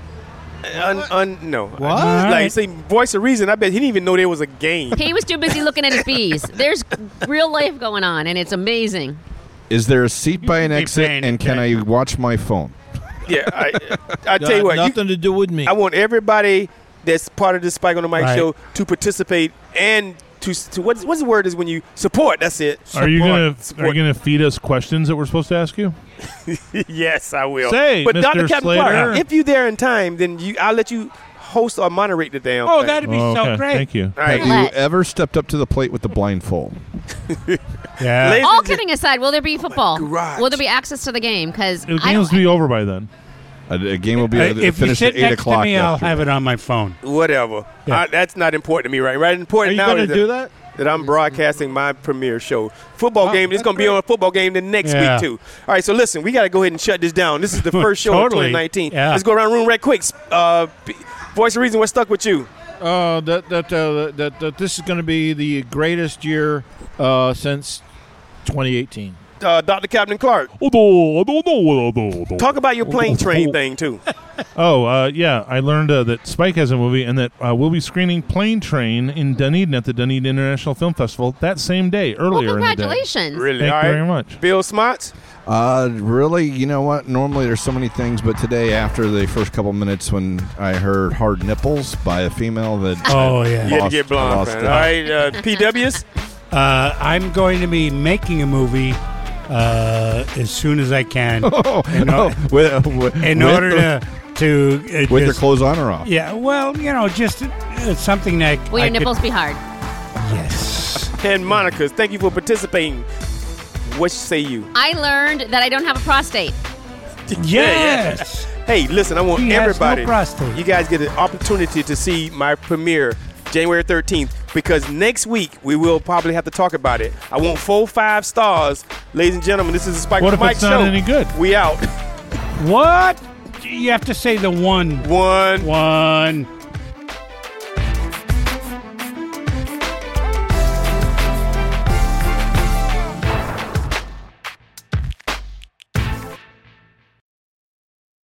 No.
What?
Like, say, voice of reason, I bet he didn't even know there was a game.
He was too busy looking at his bees. There's real life going on, and it's amazing.
Is there a seat by an
be
exit,
paying
and can I watch my phone?
Yeah, I tell you what.
Nothing to do with me.
I want everybody that's part of this Spike on the Mic
Right.
show to participate and to what's the word is when you support. That's it.
Are you
Support.
gonna feed us questions that we're supposed to ask you?
Yes, I will.
Say,
but
Mr.
Dr. Captain
Slater.
Clark, if you're there in time, then I'll let you host or moderate the damn
Oh,
thing.
that'd be
Oh,
so
okay.
great.
Thank you.
All right.
Have you ever stepped up to the plate with the blindfold?
Yeah.
Ladies
All
and
kidding aside, will there be football?
garage.
Will there be access to the game? Because
The game will be over by then.
A game will be
If you
finished
sit
at 8
next to
o'clock.
me, I'll
yesterday.
have it on my phone.
Whatever.
Yeah.
That's not important to me, right? Right. Important
Are you
now
going
is
to do that?
that I'm broadcasting my premiere show. Football game. It's going to be on a football game the next
Yeah.
week, too. All right, so listen, we got to go ahead and shut this down. This is the first show
Totally.
of 2019.
Yeah.
Let's go around the room right quick. Voice of reason, what stuck with you?
That this is going to be the greatest year since 2018.
Dr. Captain Clark. Talk about your plane train thing, too.
Yeah. I learned that Spike has a movie and that we'll be screening Plane Train in Dunedin at the Dunedin International Film Festival that same day, earlier in the day.
Congratulations.
Really?
Thank
All
you
right.
very much.
Bill Smots?
Really, you know what? Normally there's so many things, but today, after the first couple minutes when I heard Hard Nipples by a female that
Oh, yeah.
You had to get blonde, man. All right, PWs?
I'm going to be making a movie as soon as I can. in
with
order to
with your
just-
clothes on or off?
Yeah, well, just It's something that
Will your nipples be hard?
Yes.
And Monica, thank you for participating. What say you?
I learned that I don't have a prostate.
Yes.
Hey, listen, I want
He has
everybody.
no prostate.
You guys get an opportunity to see my premiere January 13th because next week we will probably have to talk about it. I want 4-5 stars. Ladies and gentlemen, this is the Spike
What if
Mike
it's
Show.
not any good?
We out.
What? You have to say the one.
One.